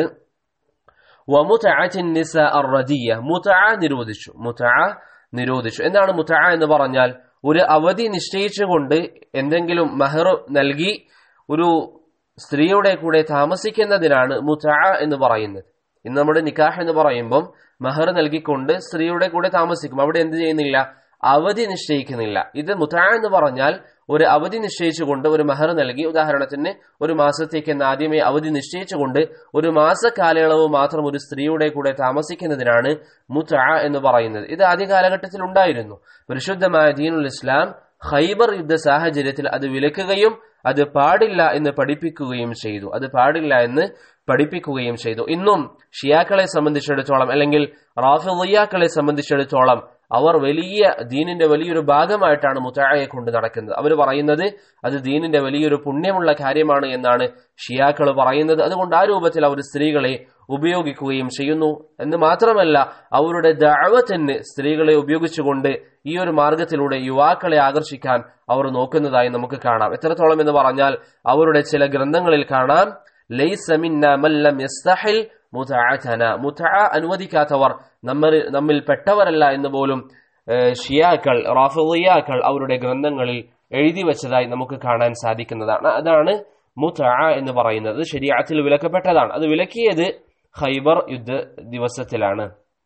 വമുതഅത്തിൻ നിസാ അർറദിയ, മുതഅ നിരോധിച്ചു. മുതഅ നിരോധിച്ചു. എന്താണ് മുതഅ എന്ന് പറഞ്ഞാൽ? ഒരു അവധി നിശ്ചയിച്ചുകൊണ്ട് എന്തെങ്കിലും മഹർ നൽകി ഒരു സ്ത്രീയുടെ കൂടെ താമസിക്കുന്നതിനാണ് മുതഅ എന്ന് പറയുന്നത്. ഇന്ന് നമ്മുടെ നിക്കാഹ് എന്ന് പറയുമ്പം മഹർ നൽകിക്കൊണ്ട് സ്ത്രീയുടെ കൂടെ താമസിക്കും. അവിടെ എന്ത് ചെയ്യുന്നില്ല? അവധി നിശ്ചയിക്കുന്നില്ല. ഇത് മുതഅ എന്ന് പറഞ്ഞാൽ ഒരു അവധി നിശ്ചയിച്ചുകൊണ്ട് ഒരു മഹർ നൽകി, ഉദാഹരണത്തിന് ഒരു മാസത്തേക്ക് എന്ന് ആദ്യമേ അവധി നിശ്ചയിച്ചുകൊണ്ട് ഒരു മാസ കാലയളവ് മാത്രം ഒരു സ്ത്രീയുടെ കൂടെ താമസിക്കുന്നതിനാണ് മുതഅ എന്ന് പറയുന്നത്. ഇത് ആദ്യ കാലഘട്ടത്തിൽ ഉണ്ടായിരുന്നു. പരിശുദ്ധമായ ദീനുൽ ഇസ്ലാം ഖൈബർ യുദ്ധ സാഹചര്യത്തിൽ അത് വിലക്കുകയും അത് പാടില്ല എന്ന് പഠിപ്പിക്കുകയും ചെയ്തു. അത് പാടില്ല എന്ന് പഠിപ്പിക്കുകയും ചെയ്തു. ഇന്നും ഷിയാക്കളെ സംബന്ധിച്ചിടത്തോളം അല്ലെങ്കിൽ റാഫിദിയ്യാക്കളെ സംബന്ധിച്ചിടത്തോളം അവർ വലിയ ദീനിന്റെ വലിയൊരു ഭാഗമായിട്ടാണ് മുതഅയെ കൊണ്ട് നടക്കുന്നത്. അവർ പറയുന്നത് അത് ദീനിന്റെ വലിയൊരു പുണ്യമുള്ള കാര്യമാണ് എന്നാണ് ഷിയാക്കൾ പറയുന്നത്. അതുകൊണ്ട് ആ രൂപത്തിൽ അവർ സ്ത്രീകളെ ഉപയോഗിക്കുകയും ചെയ്യുന്നു. എന്ന് മാത്രമല്ല, അവരുടെ ദഅവത്തിന് സ്ത്രീകളെ ഉപയോഗിച്ചുകൊണ്ട് ഈ ഒരു മാർഗത്തിലൂടെ യുവാക്കളെ ആകർഷിക്കാൻ അവർ നോക്കുന്നതായി നമുക്ക് കാണാം. എത്രത്തോളം എന്ന് പറഞ്ഞാൽ അവരുടെ ചില ഗ്രന്ഥങ്ങളിൽ കാണാം, ലൈസ മിന്ന മൻ ലം യസ്തഹിൽ മുതഅതന, മുതഅ അനുവദിക്കാത്തവർ നമ്മൾ നമ്മിൽ പെട്ടവരല്ല എന്ന് പോലും ഷിയാക്കൾ റാഫിദിയാക്കൾ അവരുടെ ഗ്രന്ഥങ്ങളിൽ എഴുതി വെച്ചതായി നമുക്ക് കാണാൻ സാധിക്കുന്നതാണ്. അതാണ് മുതഅ എന്ന് പറയുന്നത്. ശരീഅത്തിൽ വിലക്കപ്പെട്ടതാണ്. അത് വിലക്കിയത് ഖൈബർ യുദ്ധ ദിവസത്തിലാണ്.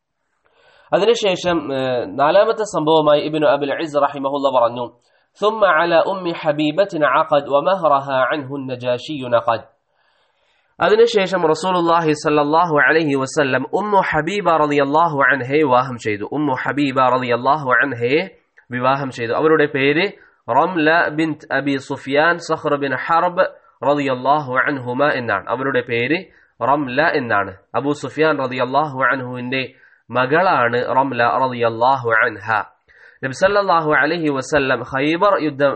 അതിനുശേഷം നാലാമത്തെ സംഭവമായി ഇബ്നു അബിൽ ഇസ് റഹിമഹുല്ലാഹ് പറഞ്ഞു, ثم على أم حبيبة عقد ومهرها عنه النجاشي نقد. അതിനുശേഷം റസൂലുള്ളാഹി സ്വല്ലല്ലാഹു അലൈഹി വസല്ലം ഉമ്മു ഹബീബ റളിയല്ലാഹു അൻഹയെ വിവാഹം ചെയ്തു. ഉമ്മു ഹബീബ റളിയല്ലാഹു അൻഹയെ വിവാഹം ചെയ്തു. അവരുടെ പേര് Ramla Bint Abi Sufyan Sakhr Bin Harb റളിയല്ലാഹു അൻഹുമ എന്നാണ്. അവരുടെ പേര് റംല എന്നാണ്. അബൂ സുഫിയാൻ റളിയല്ലാഹു അൻഹുവിന്റെ മകളാണ് റംല റളിയല്ലാഹു അൻഹ. നബി സല്ലല്ലാഹു അലൈഹി വസല്ലം ഖൈബർ യുദ്ധം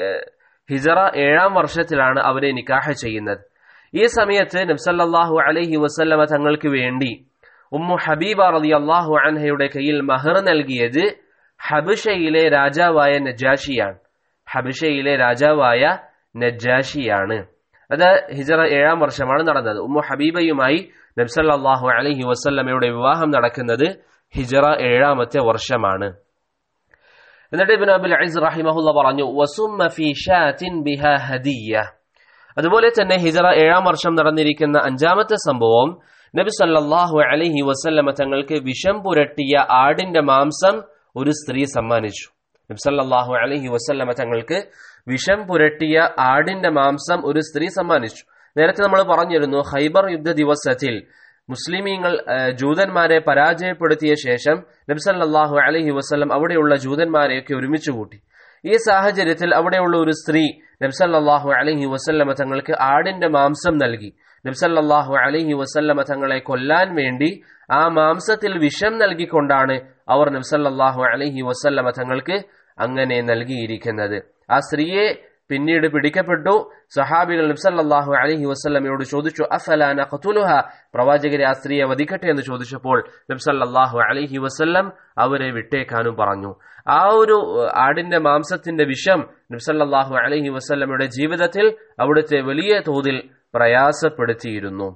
ഹിജറ ഏഴാം വർഷത്തിലാണ് അവരെ നിക്കാഹ് ചെയ്യുന്നത്. ഈ സമയത്ത് നബി സല്ലല്ലാഹു അലൈഹി വസല്ലമ തങ്ങൾക്ക് വേണ്ടി ഉമ്മു ഹബീബ റളിയല്ലാഹു അൻഹയുടെ കയ്യിൽ മഹർ നൽകിയത് ഹബശയിലെ രാജാവായ നജാഷിയാണ്. ഹബശയിലെ രാജാവായ നജാഷിയാണ്. അത് ഹിജറ ഏഴാം വർഷമാണ് നടന്നത്. ഉമ്മു ഹബീബയുമായി നബി സല്ലല്ലാഹു അലൈഹി വസല്ലമയുടെ വിവാഹം നടക്കുന്നത് ഹിജറ ഏഴാമത്തെ വർഷമാണ്. എന്നിട്ട് ഇബ്നു അബിൽ ഇസ് റഹിമഹുല്ലാഹ് പറഞ്ഞു, വസുമ്മ ഫീ ഷാത്തിൻ ബിഹാ ഹദിയ്യ. അതുപോലെ തന്നെ ഹിജറ ഏഴാം വർഷം നടന്നിരിക്കുന്ന അഞ്ചാമത്തെ സംഭവം, നബി സല്ലല്ലാഹു അലൈഹി വസല്ലമ തങ്ങൾക്ക് വിഷം പുരട്ടിയ ആടിന്റെ മാംസം ഒരു സ്ത്രീ സമ്മാനിച്ചു. നബി സല്ലല്ലാഹു അലൈഹി വസല്ലമ തങ്ങൾക്ക് വിഷം പുരട്ടിയ ആടിന്റെ മാംസം ഒരു സ്ത്രീ സമ്മാനിച്ചു. നേരത്തെ നമ്മൾ പറഞ്ഞിരുന്നു, ഖൈബർ യുദ്ധ ദിവസത്തിൽ മുസ്ലിമീങ്ങൾ ജൂതന്മാരെ പരാജയപ്പെടുത്തിയ ശേഷം നബി സല്ലല്ലാഹു അലൈഹി വസല്ലം അവിടെയുള്ള ജൂതന്മാരെയൊക്കെ ഒരുമിച്ച് കൂട്ടി. ഈ സാഹചര്യത്തിൽ അവിടെയുള്ള ഒരു സ്ത്രീ നബി സല്ലല്ലാഹു അലൈഹി വസല്ലമ തങ്ങൾക്ക് ആടിന്റെ മാംസം നൽകി. നബി സല്ലല്ലാഹു അലൈഹി വസല്ലമ തങ്ങളെ കൊല്ലാൻ വേണ്ടി ആ മാംസത്തിൽ വിഷം നൽകിക്കൊണ്ടാണ് അവർ നബി സല്ലല്ലാഹു അലൈഹി വസല്ലമ തങ്ങൾക്ക് അങ്ങനെ നൽകിയിരിക്കുന്നത്. ആ സ്ത്രീയെ പിന്നീട് പിടിക്കപ്പെട്ടു. സഹാബികൾ നബി സല്ലല്ലാഹു അലൈഹി വസല്ലമയോട് ചോദിച്ചു, അഫലാ നഖ്തുലുഹ, പ്രവാചകരെ ആ സ്ത്രീയെ വധിക്കട്ടെ എന്ന് ചോദിച്ചപ്പോൾ നബി സല്ലല്ലാഹു അലൈഹി വസല്ലം അവരെ വിട്ടേക്കാനും പറഞ്ഞു. ആ ഒരു ആടിന്റെ മാംസത്തിന്റെ വിഷം നബി സല്ലല്ലാഹു അലൈഹി വസല്ലമയുടെ ജീവിതത്തിൽ അവിടുത്തെ വലിയ തോതിൽ പ്രയാസപ്പെടുത്തിയിരുന്നു.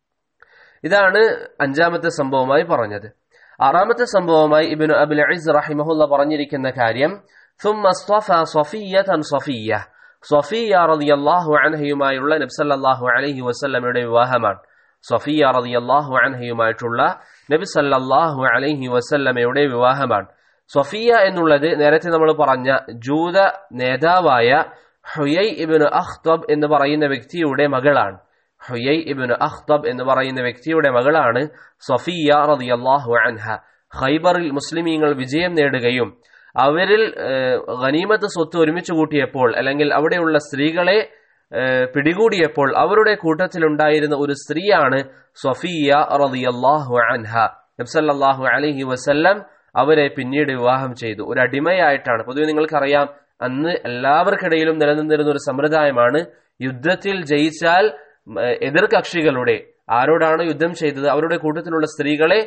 ഇതാണ് അഞ്ചാമത്തെ സംഭവമായി പറഞ്ഞത്. ആറാമത്തെ സംഭവമായി ഇബ്നു അബിൽ ഇസ് റഹിമഹുല്ലാഹ് പറഞ്ഞിരിക്കുന്ന കാര്യം, ثم اصطفى صفية صفية. സഫിയ റളിയല്ലാഹു അൻഹയുമായുള്ള നബി സല്ലല്ലാഹു അലൈഹി വസല്ലമയുടെ വിവാഹമാണ്. സഫിയ റളിയല്ലാഹു അൻഹയുമായിട്ടുള്ള നബി സല്ലല്ലാഹു അലൈഹി വസല്ലമയുടെ വിവാഹമാണ്. സഫിയ എന്നുള്ളത് നേരത്തെ നമ്മൾ പറഞ്ഞ ജൂത നേതാവായ ഹുയൈ ഇബ്നു അഖ്തബ് എന്ന് പറയുന്ന വ്യക്തിയുടെ മകളാണ്. ഹുയൈ ഇബ്നു അഖ്തബ് എന്ന് പറയുന്ന വ്യക്തിയുടെ മകളാണ് സഫിയ റളിയല്ലാഹു അൻഹ. ഖൈബറിൽ മുസ്ലിമീങ്ങൾ വിജയം നേടുകയും അവരിൽ ഗനീമത്ത് സ്വത്ത് ഒരുമിച്ച് കൂട്ടിയപ്പോൾ, അല്ലെങ്കിൽ അവിടെയുള്ള സ്ത്രീകളെ പിടികൂടിയപ്പോൾ അവരുടെ കൂട്ടത്തിലുണ്ടായിരുന്ന ഒരു സ്ത്രീയാണ് സഫിയ റളിയല്ലാഹു അൻഹ. നബി സല്ലല്ലാഹു അലൈഹി വസല്ലം അവരെ പിന്നീട് വിവാഹം ചെയ്തു. ഒരു അടിമയായിട്ടാണ്. പൊതുവെ നിങ്ങൾക്കറിയാം, അന്ന് എല്ലാവർക്കിടയിലും നിലനിന്നിരുന്ന ഒരു സമ്പ്രദായമാണ്, യുദ്ധത്തിൽ ജയിച്ചാൽ എതിർ കക്ഷികളുടെ, ആരോടാണ് യുദ്ധം ചെയ്തത് അവരുടെ കൂട്ടത്തിലുള്ള സ്ത്രീകളെ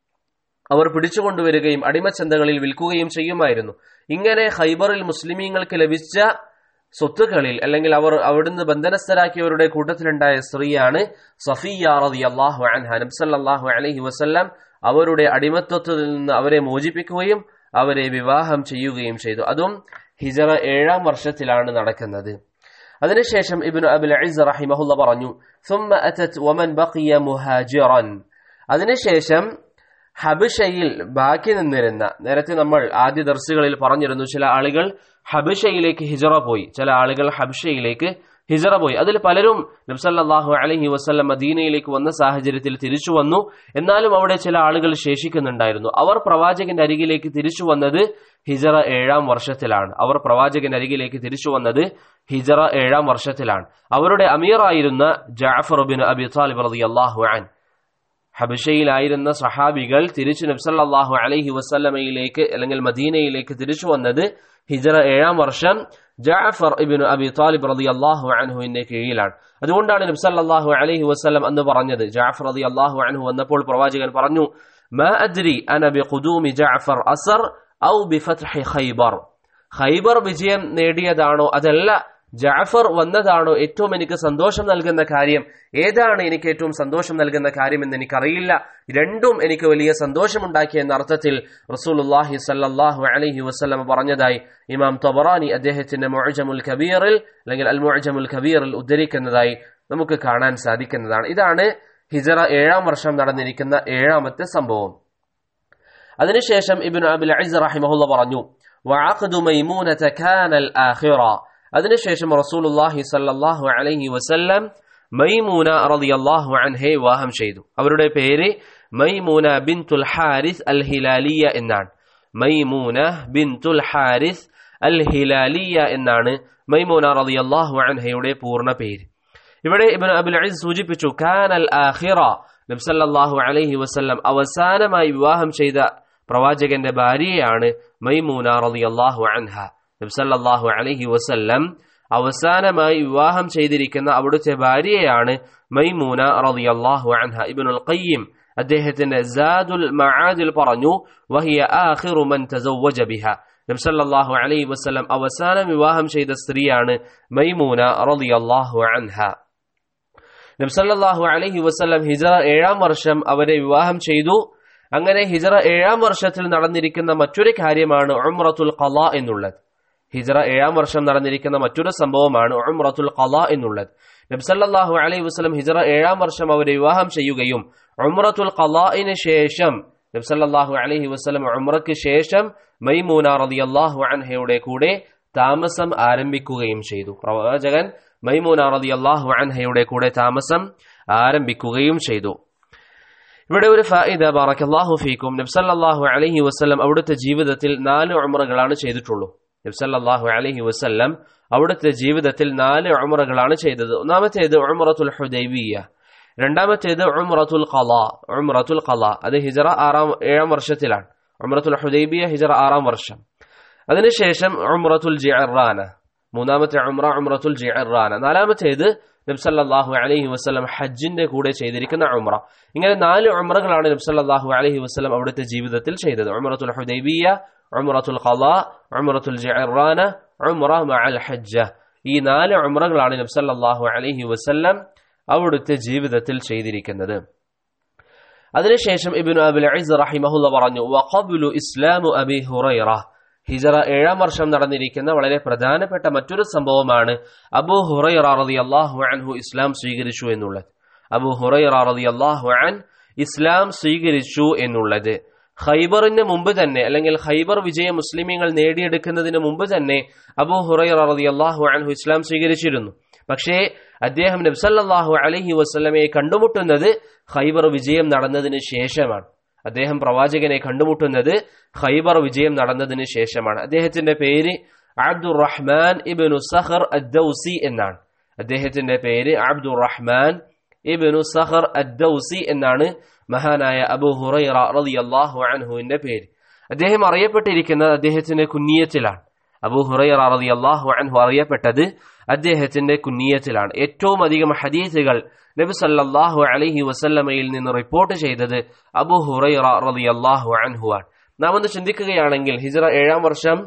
അവർ പിടിച്ചുകൊണ്ടുവരികയും അടിമച്ചന്തകളിൽ വിൽക്കുകയും ചെയ്യുമായിരുന്നു. ഇങ്ങനെ ഖൈബറിൽ മുസ്ലിമീങ്ങൾക്ക് ലഭിച്ച സ്വത്തുക്കളിൽ, അല്ലെങ്കിൽ അവർ അവിടുന്ന് ബന്ധനസ്ഥരാക്കിയവരുടെ കൂട്ടത്തിലുണ്ടായ സ്ത്രീയാണ് സഫിയ റളിയല്ലാഹു അൻഹ. നബി സല്ലല്ലാഹു അലൈഹി വസല്ലം അവരുടെ അടിമത്വത്തിൽ നിന്ന് അവരെ മോചിപ്പിക്കുകയും അവരെ വിവാഹം ചെയ്യുകയും ചെയ്തു. അതും ഹിജറ ഏഴാം വർഷത്തിലാണ് നടക്കുന്നത്. അതിനുശേഷം ഇബ്നു അബിൽ ഇസ് റഹിമഹുല്ലാഹ് പറഞ്ഞു, ثم أتت ومن بقي مهاجرا. അതിനുശേഷം ഹബശയിൽ ബാക്കി നിന്നിരുന്ന, നേരത്തെ നമ്മൾ ആദ്യ ദർസുകളിൽ പറഞ്ഞിരുന്നു, ചില ആളുകൾ ഹബശയിലേക്ക് ഹിജറ പോയി, ചില ആളുകൾ ഹബശയിലേക്ക് ഹിജറ പോയി. അതിൽ പലരും നബി സല്ലല്ലാഹു അലൈഹി വസല്ലം മദീനയിലേക്ക് വന്ന സാഹചര്യത്തിൽ തിരിച്ചു വന്നു. എന്നാലും അവിടെ ചില ആളുകൾ ശേഷിക്കുന്നുണ്ടായിരുന്നു. അവർ പ്രവാചകന്റെ അരികിലേക്ക് തിരിച്ചു വന്നത് ഹിജറ ഏഴാം വർഷത്തിലാണ്. അവർ പ്രവാചകന്റെ അരികിലേക്ക് തിരിച്ചു വന്നത് ഹിജറ ഏഴാം വർഷത്തിലാണ്. അവരുടെ അമീറായിരുന്ന ജഅഫർ ബിൻ അബി ത്വാലിബ് റളിയല്ലാഹു അൻഹു, ഹബശയിലായിരുന്ന സഹാബികൾ തിരിച്ചു നബി സല്ലല്ലാഹു അലൈഹി വസല്ലമയിലേക്ക് അല്ലെങ്കിൽ മദീനയിലേക്ക് തിരിച്ചു വന്നത് ഹിജ്റ ഏഴാം വർഷം ജഅഫർ ഇബ്നു അബി താലിബ് റളിയല്ലാഹു അൻഹുവിന്റെ കീഴിലാണ്. അതുകൊണ്ടാണ് നബി സല്ലല്ലാഹു അലൈഹി വസല്ലം അന്ന് പറഞ്ഞത്, ജഅഫർ റളിയല്ലാഹു അൻഹു വന്നപ്പോൾ പ്രവാചകൻ പറഞ്ഞു, മാ അദ്രി അന ബിഖുദൂമി ജഅഫർ അസർ ഔ ബിഫത്ഹി ഖൈബർ. ഖൈബർ വിജയം നേടിയതാണോ അതല്ല ജഅഫർ വന്നതാണോ ഏറ്റവും എനിക്ക് സന്തോഷം നൽകുന്ന കാര്യം, ഏതാണ് എനിക്ക് ഏറ്റവും സന്തോഷം നൽകുന്ന കാര്യം എന്ന് എനിക്കറിയില്ല. രണ്ടും എനിക്ക് വലിയ സന്തോഷമുണ്ടാക്കിയ എന്ന അർത്ഥത്തിൽ റസൂലുള്ളാഹി സ്വല്ലല്ലാഹു അലൈഹി വസല്ലം പറഞ്ഞതായി ഇമാം തബറാനി അദ്ദേഹത്തിന്റെ മുഅ്ജമുൽ കബീറിൽ അല്ലെങ്കിൽ അൽ മുഅ്ജമുൽ കബീറിൽ ഉദ്ധരിക്കുന്നതായി നമുക്ക് കാണാൻ സാധിക്കുന്നതാണ്. ഇതാണ് ഹിജ്റ ഏഴാം വർഷം നടന്നിരിക്കുന്ന ഏഴാമത്തെ സംഭവം. അതിനുശേഷം ഇബ്നു അബിൽ ഇസ് റഹിമഹുല്ലാഹ് പറഞ്ഞു, വഅഖ്ദു മൈമൂനത കാനൽ ആഖിറ. അതിനുശേഷം റസൂലുള്ളാഹി സ്വല്ലല്ലാഹു അലൈഹി വസല്ലം മൈമൂന റളിയല്ലാഹു അൻഹയെ വിവാഹം ചെയ്തു. അവരുടെ പേര് മൈമൂന ബിൻതുൽ ഹാരിസ് അൽ ഹിലാലിയ എന്നാണ്. മൈമൂന ബിൻതുൽ ഹാരിസ് അൽ ഹിലാലിയ എന്നാണ് മൈമൂന റളിയല്ലാഹു അൻഹയുടെ പൂർണ്ണ പേര്. ഇവിടെ ഇബ്നു അബിൽ ഇസ് സൂചിപ്പിച്ചു, കാനൽ ആഖിറ, നബി സല്ലല്ലാഹു അലൈഹി വസല്ലം അവസാനമായി വിവാഹം ചെയ്ത പ്രവാചകന്റെ ഭാര്യയാണ് മൈമൂന റളിയല്ലാഹു അൻഹ. നബി സല്ലല്ലാഹു അലൈഹി വസല്ലം അവസാനമായി വിവാഹം ചെയ്തിരിക്കുന്ന അവിടുത്തെ ഭാര്യയാണ് മൈമൂന റളിയല്ലാഹു അൻഹ. ഇബ്നുൽ ഖയ്യിം അദ്ദേഹത്തിന്റെ സാദുൽ മആദിൽ പറഞ്ഞു, വഹിയ ആഖിറു മൻ തസവ്വജ ബിഹ. നബി സല്ലല്ലാഹു അലൈഹി വസല്ലം അവസാനം വിവാഹം ചെയ്ത സ്ത്രീയാണ് മൈമൂന റളിയല്ലാഹു അൻഹ. നബി സല്ലല്ലാഹു അലൈഹി വസല്ലം ഹിജ്റ ഏഴാം വർഷം അവരെ വിവാഹം ചെയ്തു. അങ്ങനെ ഹിജ്റ ഏഴാം വർഷത്തിൽ നടന്നിരിക്കുന്ന മറ്റൊരു കാര്യമാണ് ഉംറത്തുൽ ഖളാ എന്നുള്ളത്. ഹിജ്റ ഏഴാം വർഷം നടന്നിരിക്കുന്ന മറ്റൊരു സംഭവമാണ് ഉംറത്തുൽ ഖളാ എന്നുള്ളത്. നബി സല്ലല്ലാഹു അലൈഹി വസല്ലം ഹിജ്റ ഏഴാം വർഷം അവരെ വിവാഹം ചെയ്യുകയും ഉംറത്തുൽ ഖളാഇന് ശേഷം നബി സല്ലല്ലാഹു അലൈഹി വസല്ലം ഉംറയ്ക്ക് ശേഷം മൈമൂന റളിയല്ലാഹു അൻഹയുടെ കൂടെ താമസം ആരംഭിക്കുകയും ചെയ്തു. പ്രവാചകൻ മൈമൂന റളിയല്ലാഹു അൻഹയുടെ കൂടെ താമസം ആരംഭിക്കുകയും ചെയ്തു. ഇവിടെ ഒരു ഫായിദ, ബറകല്ലാഹു ഫീക്കും, നബി സല്ലല്ലാഹു അലൈഹി വസല്ലം അവിടുത്തെ ജീവിതത്തിൽ നാല് ഉംറകളാണ് ചെയ്തിട്ടുള്ളൂ. നബി സല്ലല്ലാഹു അലൈഹി വസല്ലം അവിടുത്തെ ജീവിതത്തിൽ നാല് ഉംറകളാണ് ചെയ്തത്. ഒന്നാമത്തേത് ഉംറത്തുൽ ഹുദൈബിയ, രണ്ടാമത്തേത് ഉംറത്തുൽ ഖളാ. ഉംറത്തുൽ ഖളാ അത് ഹിജ്റ ആറാം ഏഴാം വർഷത്തിലാണ്. ഉംറത്തുൽ ഹുദൈബിയ ഹിജ്റ ആറാം വർഷം. അതിനുശേഷം ഉംറത്തുൽ ജിഅറാന, മൂന്നാമത്തെ ഉംറ ഉംറത്തുൽ ജിഅറാന. നാലാമത്തേത് നബി സല്ലല്ലാഹു അലൈഹി വസല്ലം ഹജ്ജിന്റെ കൂടെ ചെയ്തിരിക്കുന്ന ഉംറ. ഇങ്ങനെ നാല് ഉംറകളാണ് നബി സല്ലല്ലാഹു അലൈഹി വസല്ലം അവിടുത്തെ ജീവിതത്തിൽ ചെയ്തത്. ഉംറത്തുൽ ഹുദൈബിയ, ഉംറത്തുൽ ഖളാ, ഉംറത്തുൽ ജിഅറാന, ഉംറ മഅൽ ഹജ്ജ. ഈ നാല് ഉംറകളാണ് നബി സല്ലല്ലാഹു അലൈഹി വസല്ലം അവിടുത്തെ ജീവിതത്തിൽ ചെയ്തിരിക്കുന്നത്. അതിനുശേഷം ഇബ്നു അബിൽ ഇസ് റഹിമഹുല്ലാഹ് പറഞ്ഞു, വഖബ്ലു ഇസ്ലാമു അബി ഹുറൈറ. ഹിജ്റ ഏഴാം വർഷം നടന്നിരിക്കുന്ന വളരെ പ്രധാനപ്പെട്ട മറ്റൊരു സംഭവമാണ് അബൂ ഹുറൈറ റളിയല്ലാഹു അൻഹു ഇസ്ലാം സ്വീകരിച്ചു എന്നുള്ളത്. അബൂ ഹുറൈറ റളിയല്ലാഹു അൻ ഇസ്ലാം സ്വീകരിച്ചു എന്നുള്ളത്. ഖൈബറിന് മുമ്പ് തന്നെ അല്ലെങ്കിൽ ഖൈബർ വിജയ മുസ്ലിമീങ്ങൾ നേടിയെടുക്കുന്നതിന് മുമ്പ് തന്നെ അബൂ ഹുറൈറ റളിയല്ലാഹു അൻഹു ഇസ്ലാം സ്വീകരിച്ചിരുന്നു. പക്ഷേ അദ്ദേഹം നബി സല്ലല്ലാഹു അലൈഹി വസല്ലമയെ കണ്ടുമുട്ടുന്നത് ഖൈബർ വിജയം നടന്നതിന് ശേഷമാണ്. അദ്ദേഹം പ്രവാചകനെ കണ്ടുമുട്ടുന്നത് ഖൈബർ വിജയം നടന്നതിന് ശേഷമാണ്. അദ്ദേഹത്തിന്റെ പേര് അബ്ദുറഹ്മാൻ ഇബ്നു സഖർ അദ്ദൗസി എന്നാണ്. അദ്ദേഹത്തിന്റെ പേര് അബ്ദുറഹ്മാൻ ഇബ്നു സഖർ അദ്ദൗസി എന്നാണ് മഹാനായ അബൂ ഹുറൈറ റളിയല്ലാഹു അൻഹുവിന്റെ പേര്. അദ്ദേഹം അറിയപ്പെട്ടിരിക്കുന്നത് അദ്ദേഹത്തിന്റെ കുന്നിയത്തിലാണ്. അബൂ ഹുറൈറ റളിയല്ലാഹു അൻഹു അറിയപ്പെട്ടത് അദ്ദേഹത്തിന്റെ കുന്നിയത്തിലാണ്. ഏറ്റവും അധികം ഹദീസുകൾ നബി സല്ലല്ലാഹു അലൈഹി വസല്ലമയിൽ നിന്ന് റിപ്പോർട്ട് ചെയ്തത് അബൂ ഹുറൈറ റളിയല്ലാഹു അൻഹു ആണ്. നാം ഒന്ന് ചിന്തിക്കുകയാണെങ്കിൽ ഹിജ്റ ഏഴാം വർഷം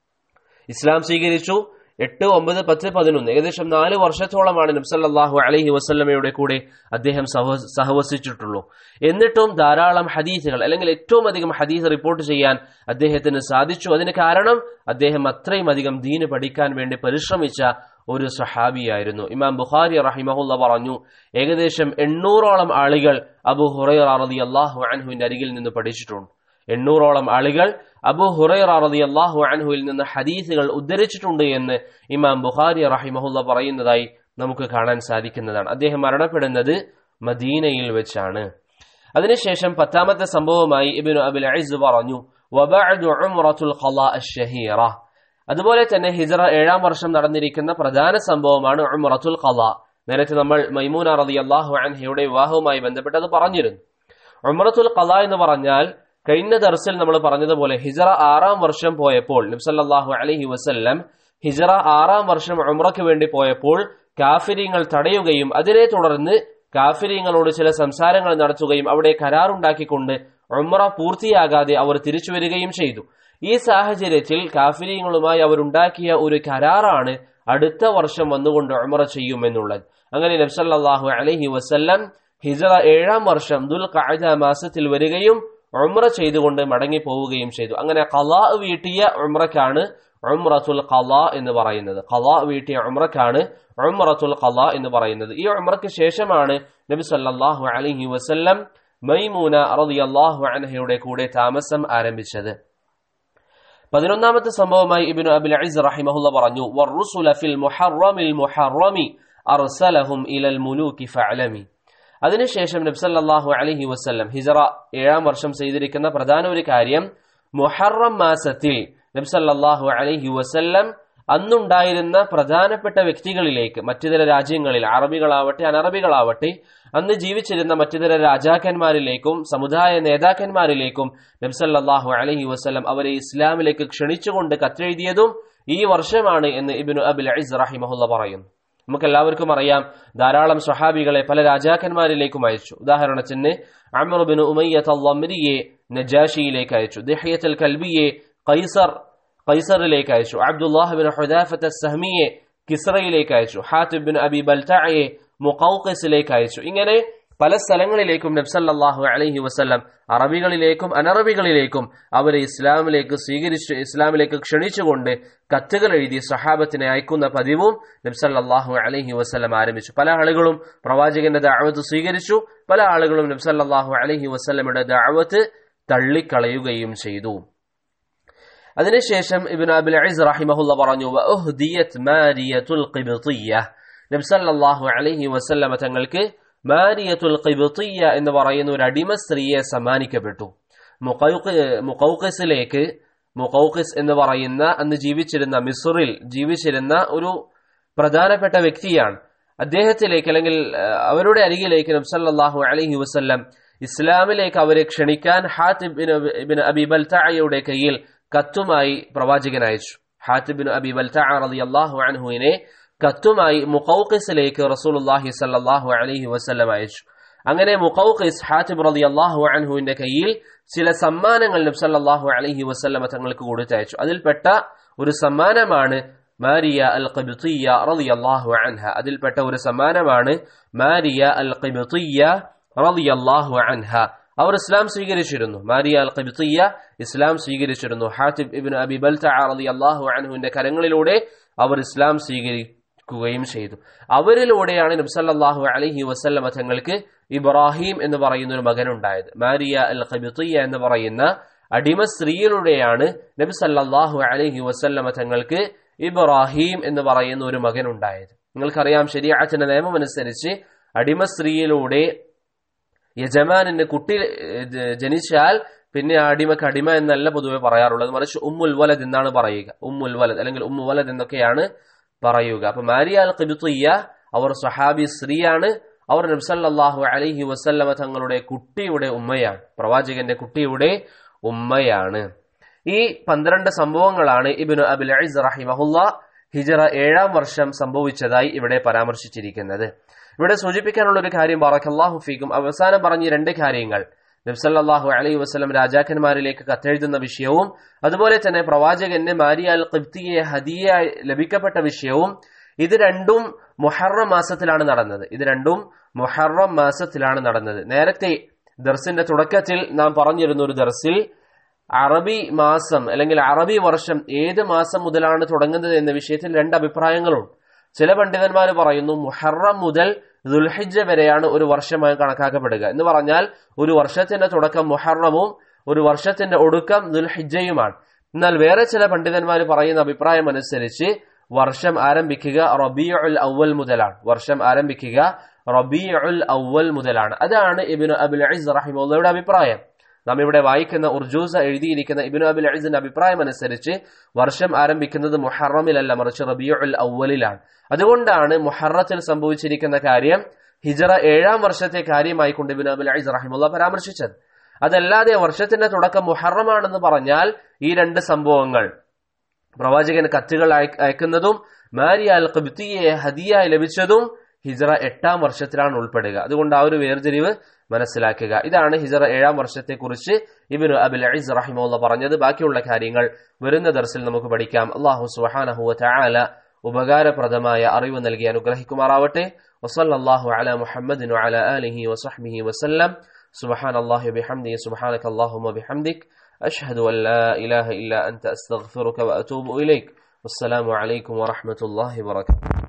ഇസ്ലാം സ്വീകരിച്ചു. എട്ട് ഒമ്പത് പത്ത് പതിനൊന്ന് ഏകദേശം നാല് വർഷത്തോളമാണ് നബി സല്ലല്ലാഹു അലൈഹി വസല്ലമയുടെ കൂടെ അദ്ദേഹം സഹവസിച്ചിട്ടുള്ളൂ. എന്നിട്ടും ധാരാളം ഹദീസുകൾ അല്ലെങ്കിൽ ഏറ്റവും അധികം ഹദീസ് റിപ്പോർട്ട് ചെയ്യാൻ അദ്ദേഹത്തിന് സാധിച്ചു. അതിന് കാരണം അദ്ദേഹം അത്രയും അധികം ദീന് പഠിക്കാൻ വേണ്ടി പരിശ്രമിച്ച ഒരു സ്വഹാബിയായിരുന്നു. ഇമാം ബുഖാരി റഹിമഹുല്ലാഹ് പറഞ്ഞു, ഏകദേശം എണ്ണൂറോളം ആളുകൾ അബൂ ഹുറൈറ റളിയല്ലാഹു അൻഹുവിന്റെ അരികിൽ നിന്ന് പഠിച്ചിട്ടുണ്ട്. എണ്ണൂറോളം ആളുകൾ അബൂ ഹുറൈറ റളിയല്ലാഹു അൻഹുവിൽ നിന്ന് ഹദീസുകൾ ഉദ്ധരിച്ചിട്ടുണ്ട് എന്ന് ഇമാം ബുഖാരി റഹിമഹുല്ലാഹ് പറയുന്നതായി നമുക്ക് കാണാൻ സാധിക്കുന്നതാണ്. അദ്ദേഹം മരണപ്പെടുന്നത് മദീനയിൽ വെച്ചാണ്. അതിനുശേഷം പത്താമത്തെ സംഭവമായി ഇബ്നു അബിൽ ഇസ് പറഞ്ഞു, വബഅദു ഉംറത്തുൽ ഖളാ അശ്ശഹീറ. അതുപോലെ തന്നെ ഹിജ്റ ഏഴാം വർഷം നടന്നിരിക്കുന്ന പ്രധാന സംഭവമാണ് ഉംറത്തുൽ ഖളാ. നേരത്തെ നമ്മൾ മൈമൂന റളിയല്ലാഹു അൻഹയുടെ വിവാഹവുമായി ബന്ധപ്പെട്ട് അത് പറഞ്ഞിരുന്നു. ഉംറത്തുൽ ഖളാ എന്ന് പറഞ്ഞാൽ കഴിഞ്ഞ ദർസിൽ നമ്മൾ പറഞ്ഞതുപോലെ ഹിജറ ആറാം വർഷം പോയപ്പോൾ നബി സല്ലല്ലാഹു അലൈഹി വസല്ലം ഹിജറ ആറാം വർഷം ഉംറയ്ക്ക് വേണ്ടി പോയപ്പോൾ കാഫിരീങ്ങൾ തടയുകയും അതിനെ തുടർന്ന് കാഫിരീങ്ങളോട് ചില സംസാരങ്ങൾ നടത്തുകയും അവിടെ കരാറുണ്ടാക്കിക്കൊണ്ട് ഉംറ പൂർത്തിയാകാതെ അവർ തിരിച്ചു വരികയും ചെയ്തു. ഈ സാഹചര്യത്തിൽ കാഫിരീങ്ങളുമായി അവരുണ്ടാക്കിയ ഒരു കരാറാണ് അടുത്ത വർഷം വന്നുകൊണ്ട് ഉംറ ചെയ്യുമെന്നുള്ളത്. അങ്ങനെ നബി സല്ലല്ലാഹു അലൈഹി വസല്ലം ഹിജറ ഏഴാം വർഷം ദുൽഖഅദ മാസത്തിൽ വരികയും ഉംറ ചെയ്തുകൊണ്ട് മടങ്ങി പോവുകയും ചെയ്തു. അങ്ങനെ ഖളാ വീട്ടിയ ഉംറക്കാണ് ഉംറത്തുൽ ഖളാ എന്ന് പറയുന്നത്. ഖളാ വീട്ടിയ ഉംറക്കാണ് ഉംറത്തുൽ ഖളാ എന്ന് പറയുന്നത്. ഈ ഉംറയ്ക്ക് ശേഷമാണ് നബി സല്ലല്ലാഹു അലൈഹി വസല്ലം മൈമൂന റളിയല്ലാഹു അൻഹയുടെ കൂടെ താമസം ആരംഭിച്ചത്. പതിനൊന്നാമത്തെ സംഭവമായി ഇബ്നു അബിൽ ഇസ് റഹിമഹുല്ലാഹ് പറഞ്ഞു, വറുസുല ഫിൽ മുഹറമിൽ മുഹറമി അർസലഹും ഇലൽ മുലൂകി ഫഅലമി. അതിനുശേഷം നബി സല്ലല്ലാഹു അലൈഹി വസല്ലം ഹിജറ ഏഴാം വർഷം ചെയ്തിരിക്കുന്ന പ്രധാന ഒരു കാര്യം, മുഹറം മാസത്തിൽ നബി സല്ലല്ലാഹു അലൈഹി വസല്ലം അന്നുണ്ടായിരുന്ന പ്രധാനപ്പെട്ട വ്യക്തികളിലേക്ക്, മറ്റുതര രാജ്യങ്ങളിൽ അറബികളാവട്ടെ അനറബികളാവട്ടെ അന്ന് ജീവിച്ചിരുന്ന മറ്റുതര രാജാക്കന്മാരിലേക്കും സമുദായ നേതാക്കന്മാരിലേക്കും നബി സല്ലല്ലാഹു അലൈഹി വസല്ലം അവരെ ഇസ്ലാമിലേക്ക് ക്ഷണിച്ചുകൊണ്ട് കത്തെഴുതിയതും ഈ വർഷമാണ് എന്ന് ഇബ്നു അബിൽ ഇസ് റഹിമഹുല്ലാഹ് പറയുന്നു. നമുക്കെല്ലാവർക്കും അറിയാം, ധാരാളം സ്വഹാബികളെ പല രാജാക്കന്മാരിലേക്കും അയച്ചു. ഉദാഹരണത്തിന് അംർ ഇബ്നു ഉമയ്യത്ത് അൽ-ലംരിയെ നജാഷിയിലേക്ക് അയച്ചു, ദിഹ്യത്തുൽ കൽബിയെ ഖൈസർ ഖൈസറിലേക്ക് അയച്ചു, അബ്ദുല്ലാഹ് ബിൻ ഹുദാഫത്ത് അസ്-സഹ്മിയെ കിസ്റയിലേക്ക് അയച്ചു, ഹാത്തിബ് ബിൻ അബി ബൽതഅയെ മുഖൗഖിസിലേക്ക് അയച്ചു. ഇങ്ങനെ പല സ്ഥലങ്ങളിലേക്കും നബി സല്ലല്ലാഹു അലൈഹി വസല്ലം അറബികളിലേക്കും അനറബികളിലേക്കും അവരെ ഇസ്ലാമിലേക്ക് സ്വീകരിച്ചു ഇസ്ലാമിലേക്ക് ക്ഷണിച്ചുകൊണ്ട് കത്തുകൾ എഴുതി സഹാബത്തിനെ അയക്കുന്ന പതിവും നബി സല്ലല്ലാഹു അലൈഹി വസല്ലം ആരംഭിച്ചു. പല ആളുകളും പ്രവാചകന്റെ ദഅവത്ത് സ്വീകരിച്ചു, പല ആളുകളും നബി സല്ലല്ലാഹു അലൈഹി വസല്ലമയുടെ ദഅവത്ത് തള്ളിക്കളയുകയും ചെയ്തു. അതിനുശേഷം ഇബ്നു അബിൽ ഇസ് റഹിമഹുല്ലാഹ് പറഞ്ഞു, വഉഹ്ദിയത് മാരിയത്തുൽ ഖിബ്തിയ്യ. നബി സല്ലല്ലാഹു അലൈഹി വസല്ലം തങ്ങൾക്ക് മാരിയത്തുൽ ഖിബ്തിയ്യ എന്ന് പറയുന്ന ഒരു അടിമ സ്ത്രീയെ സമ്മാനിക്കപ്പെട്ടു. മുഖൗഖിസിലേക്ക്, മുഖൗഖിസ് എന്ന് പറയുന്ന അന്ന് ജീവിച്ചിരുന്ന മിസ്റിൽ ജീവിച്ചിരുന്ന ഒരു പ്രധാനപ്പെട്ട വ്യക്തിയാണ്. അദ്ദേഹത്തിലേക്ക് അല്ലെങ്കിൽ അവരുടെ അരികിലേക്ക് നബി സല്ലല്ലാഹു അലൈഹി വസല്ലം ഇസ്ലാമിലേക്ക് അവരെ ക്ഷണിക്കാൻ ഹാത്തിബ് ഇബ്നു അബി ബൽതഅയുടെ കയ്യിൽ കത്തുമായി പ്രവാചകൻ അയച്ചു. ഹാത്തിബ് ബിൻ അബി ബൽതഅ റളിയല്ലാഹു അൻഹുവിനെ കത്തുമായി മുഖൗഖിസിലേക്ക് റസൂലുള്ളാഹി സ്വല്ലല്ലാഹു അലൈഹി വസല്ലം അയച്ചു. അങ്ങനെ മുഖൗഖിസ് ഹാത്തിബ് റളിയല്ലാഹു അൻഹുവിന്റെ കയ്യിൽ ചില സമ്മാനങ്ങൾ നബി സല്ലല്ലാഹു അലൈഹി വസല്ലം തങ്ങൾക്ക് കൊടുത്തയച്ചു. അതിൽപ്പെട്ട ഒരു സമ്മാനമാണ് മാരിയ അൽ ഖിബ്തിയ്യ റളിയല്ലാഹു അൻഹ. അതിൽപ്പെട്ട ഒരു സമ്മാനമാണ് മാരിയ അൽ ഖിബ്തിയ്യ റളിയല്ലാഹു അൻഹ. അവർ ഇസ്ലാം സ്വീകരിച്ചിരുന്നു. മാരിയ അൽ ഖിബ്തിയ്യ ഇസ്ലാം സ്വീകരിച്ചിരുന്നു. ഹാത്തിബ് ഇബ്നു അബി ബൽതഅ റളിയല്ലാഹു അൻഹുവിന്റെ കരങ്ങളിലൂടെ അവർ ഇസ്ലാം സ്വീകരിക്കുകയും ചെയ്തു. അവരിലൂടെയാണ് നബി സല്ലല്ലാഹു അലൈഹി വസല്ലം തങ്ങൾക്ക് ഇബ്രാഹിം എന്ന് പറയുന്ന ഒരു മകൻ ഉണ്ടായത്. മാരിയ അൽ ഖിബ്തിയ്യ എന്ന് പറയുന്ന അടിമ സ്ത്രീയിലൂടെയാണ് നബി സല്ലല്ലാഹു അലൈഹി വസല്ലം തങ്ങൾക്ക് ഇബ്രാഹിം എന്ന് പറയുന്ന ഒരു മകൻ ഉണ്ടായത്. നിങ്ങൾക്കറിയാം, ശരീഅത്തിന്റെ നിയമം അനുസരിച്ച് അടിമ സ്ത്രീയിലൂടെ യജമാനിന്റെ കുട്ടി ജനിച്ചാൽ പിന്നെ ആ അടിമക്ക് അടിമ എന്നല്ല പൊതുവെ പറയാറുള്ളത്, മറിച്ച് ഉമ്മുൽ വലദ് എന്നാണ് പറയുക. ഉമ്മുൽ വലദ് അല്ലെങ്കിൽ ഉമ്മു വലദ് എന്നൊക്കെയാണ് പറയുക. അപ്പൊ മാരിയ അൽ ഖിബ്തിയ്യ അവർ സ്വഹാബി സ്ത്രീയാണ്. അവർ നബി സല്ലല്ലാഹു അലൈഹി വസല്ലമ തങ്ങളുടെ കുട്ടിയുടെ ഉമ്മയാണ്, പ്രവാചകന്റെ കുട്ടിയുടെ ഉമ്മയാണ്. ഈ പന്ത്രണ്ട് സംഭവങ്ങളാണ് ഇബ്നു അബിൽ ഇസ് റഹിമഹുല്ലാഹ് ഹിജറ ഏഴാം വർഷം സംഭവിച്ചതായി ഇവിടെ പരാമർശിച്ചിരിക്കുന്നത്. ഇവിടെ സൂചിപ്പിക്കാനുള്ള ഒരു കാര്യം, ബറക്കല്ലാഹു ഫീക്കും, അവസാനം പറഞ്ഞ രണ്ട് കാര്യങ്ങൾ, നബി സല്ലല്ലാഹു അലൈഹി വസല്ലം രാജാക്കന്മാരിലേക്ക് കത്തെഴുതുന്ന വിഷയവും അതുപോലെ തന്നെ പ്രവാചകന് മാരിയ അൽ ഖിബ്തിയ്യയെ ഹദിയ ലഭിക്കപ്പെട്ട വിഷയവും, ഇത് രണ്ടും മുഹറം മാസത്തിലാണ് നടന്നത്. ഇത് രണ്ടും മുഹറം മാസത്തിലാണ് നടന്നത്. നേരത്തെ ദർസിന്റെ തുടക്കത്തിൽ നാം പറഞ്ഞിരുന്ന ഒരു ദർസിൽ അറബി മാസം അല്ലെങ്കിൽ അറബി വർഷം ഏത് മാസം മുതലാണ് തുടങ്ങുന്നത് എന്ന വിഷയത്തിൽ രണ്ട് അഭിപ്രായങ്ങളുണ്ട്. ചില പണ്ഡിതന്മാർ പറയുന്നു മുഹറം മുതൽ ദുൽഹിജ്ജ വരെയാണ് ഒരു വർഷമായി കണക്കാക്കപ്പെടുക എന്ന് പറഞ്ഞാൽ ഒരു വർഷത്തിന്റെ തുടക്കം മുഹറമും ഒരു വർഷത്തിന്റെ ഒടുക്കം ദുൽഹിജ്ജയുമാണ്. എന്നാൽ വേറെ ചില പണ്ഡിതന്മാർ പറയുന്ന അഭിപ്രായം അനുസരിച്ച് വർഷം ആരംഭിക്കുക റബീഉൽ അവ്വൽ മുതലാണ്. വർഷം ആരംഭിക്കുക റബീഉൽ അവ്വൽ മുതലാണ്. അതാണ് ഇബ്നു അബിൽ ഇസ് റഹിമഹുള്ളാഹിയുടെ അഭിപ്രായം. നാം ഇവിടെ വായിക്കുന്ന ഉർജൂസ എഴുതിയിരിക്കുന്ന ഇബ്നു അബിൽ ഇസിന്റെ അഭിപ്രായം അനുസരിച്ച് വർഷം ആരംഭിക്കുന്നത് മുഹറമിലല്ല, മറിച്ച് റബീഉൽ അവ്വലിലാണ്. അതുകൊണ്ടാണ് മുഹറത്തിൽ സംഭവിച്ചിരിക്കുന്ന കാര്യം ഹിജറ ഏഴാം വർഷത്തെ കാര്യമായിക്കൊണ്ട് ഇബ്നു അബിൽ ഇസ് റഹിമഹുല്ലാഹ് പരാമർശിച്ചത്. അതല്ലാതെ വർഷത്തിന്റെ തുടക്കം മുഹറമാണെന്ന് പറഞ്ഞാൽ ഈ രണ്ട് സംഭവങ്ങൾ, പ്രവാചകന് കത്തുകൾ അയക്കുന്നതും മാരിയ അൽ ഖിബ്തിയെ ഹദിയായി ലഭിച്ചതും ഹിജറ എട്ടാം വർഷത്തിലാണ് ഉൾപ്പെടുക. അതുകൊണ്ട് ആ ഒരു വേർതിരിവ് മനസ്സിലാക്കുക. ഇതാണ് ഹിജറ ഏഴാം വർഷത്തെ കുറിച്ച് ഇബ്നു അബിൽ ഇസ് റഹിമഹുല്ലാഹ് പറഞ്ഞത്. ബാക്കിയുള്ള കാര്യങ്ങൾ വരുന്ന ദർസിൽ നമുക്ക് പഠിക്കാം. അല്ലാഹു സുബ്ഹാനഹു വ തആല ഉപകാരപ്രദമായ അറിവ് നൽകി അനുഗ്രഹിക്കുമാറാവട്ടെ. വസല്ലല്ലാഹു അലാ മുഹമ്മദിൻ വഅലാ ആലിഹി വസഹ്ബിഹി വസല്ലം. സുബ്ഹാനല്ലാഹി വബിഹംദിഹി സുബ്ഹാനകല്ലാഹുമ്മ ബിഹംദിക് അഷ്ഹദു അൻ ലാ ഇലാഹ ഇല്ലാ അൻത അസ്തഗ്ഫിറുക വഅതൂബു ഇലൈക്. വസ്സലാമു അലൈക്കും വറഹ്മത്തുള്ളാഹി വബറകാതുഹു.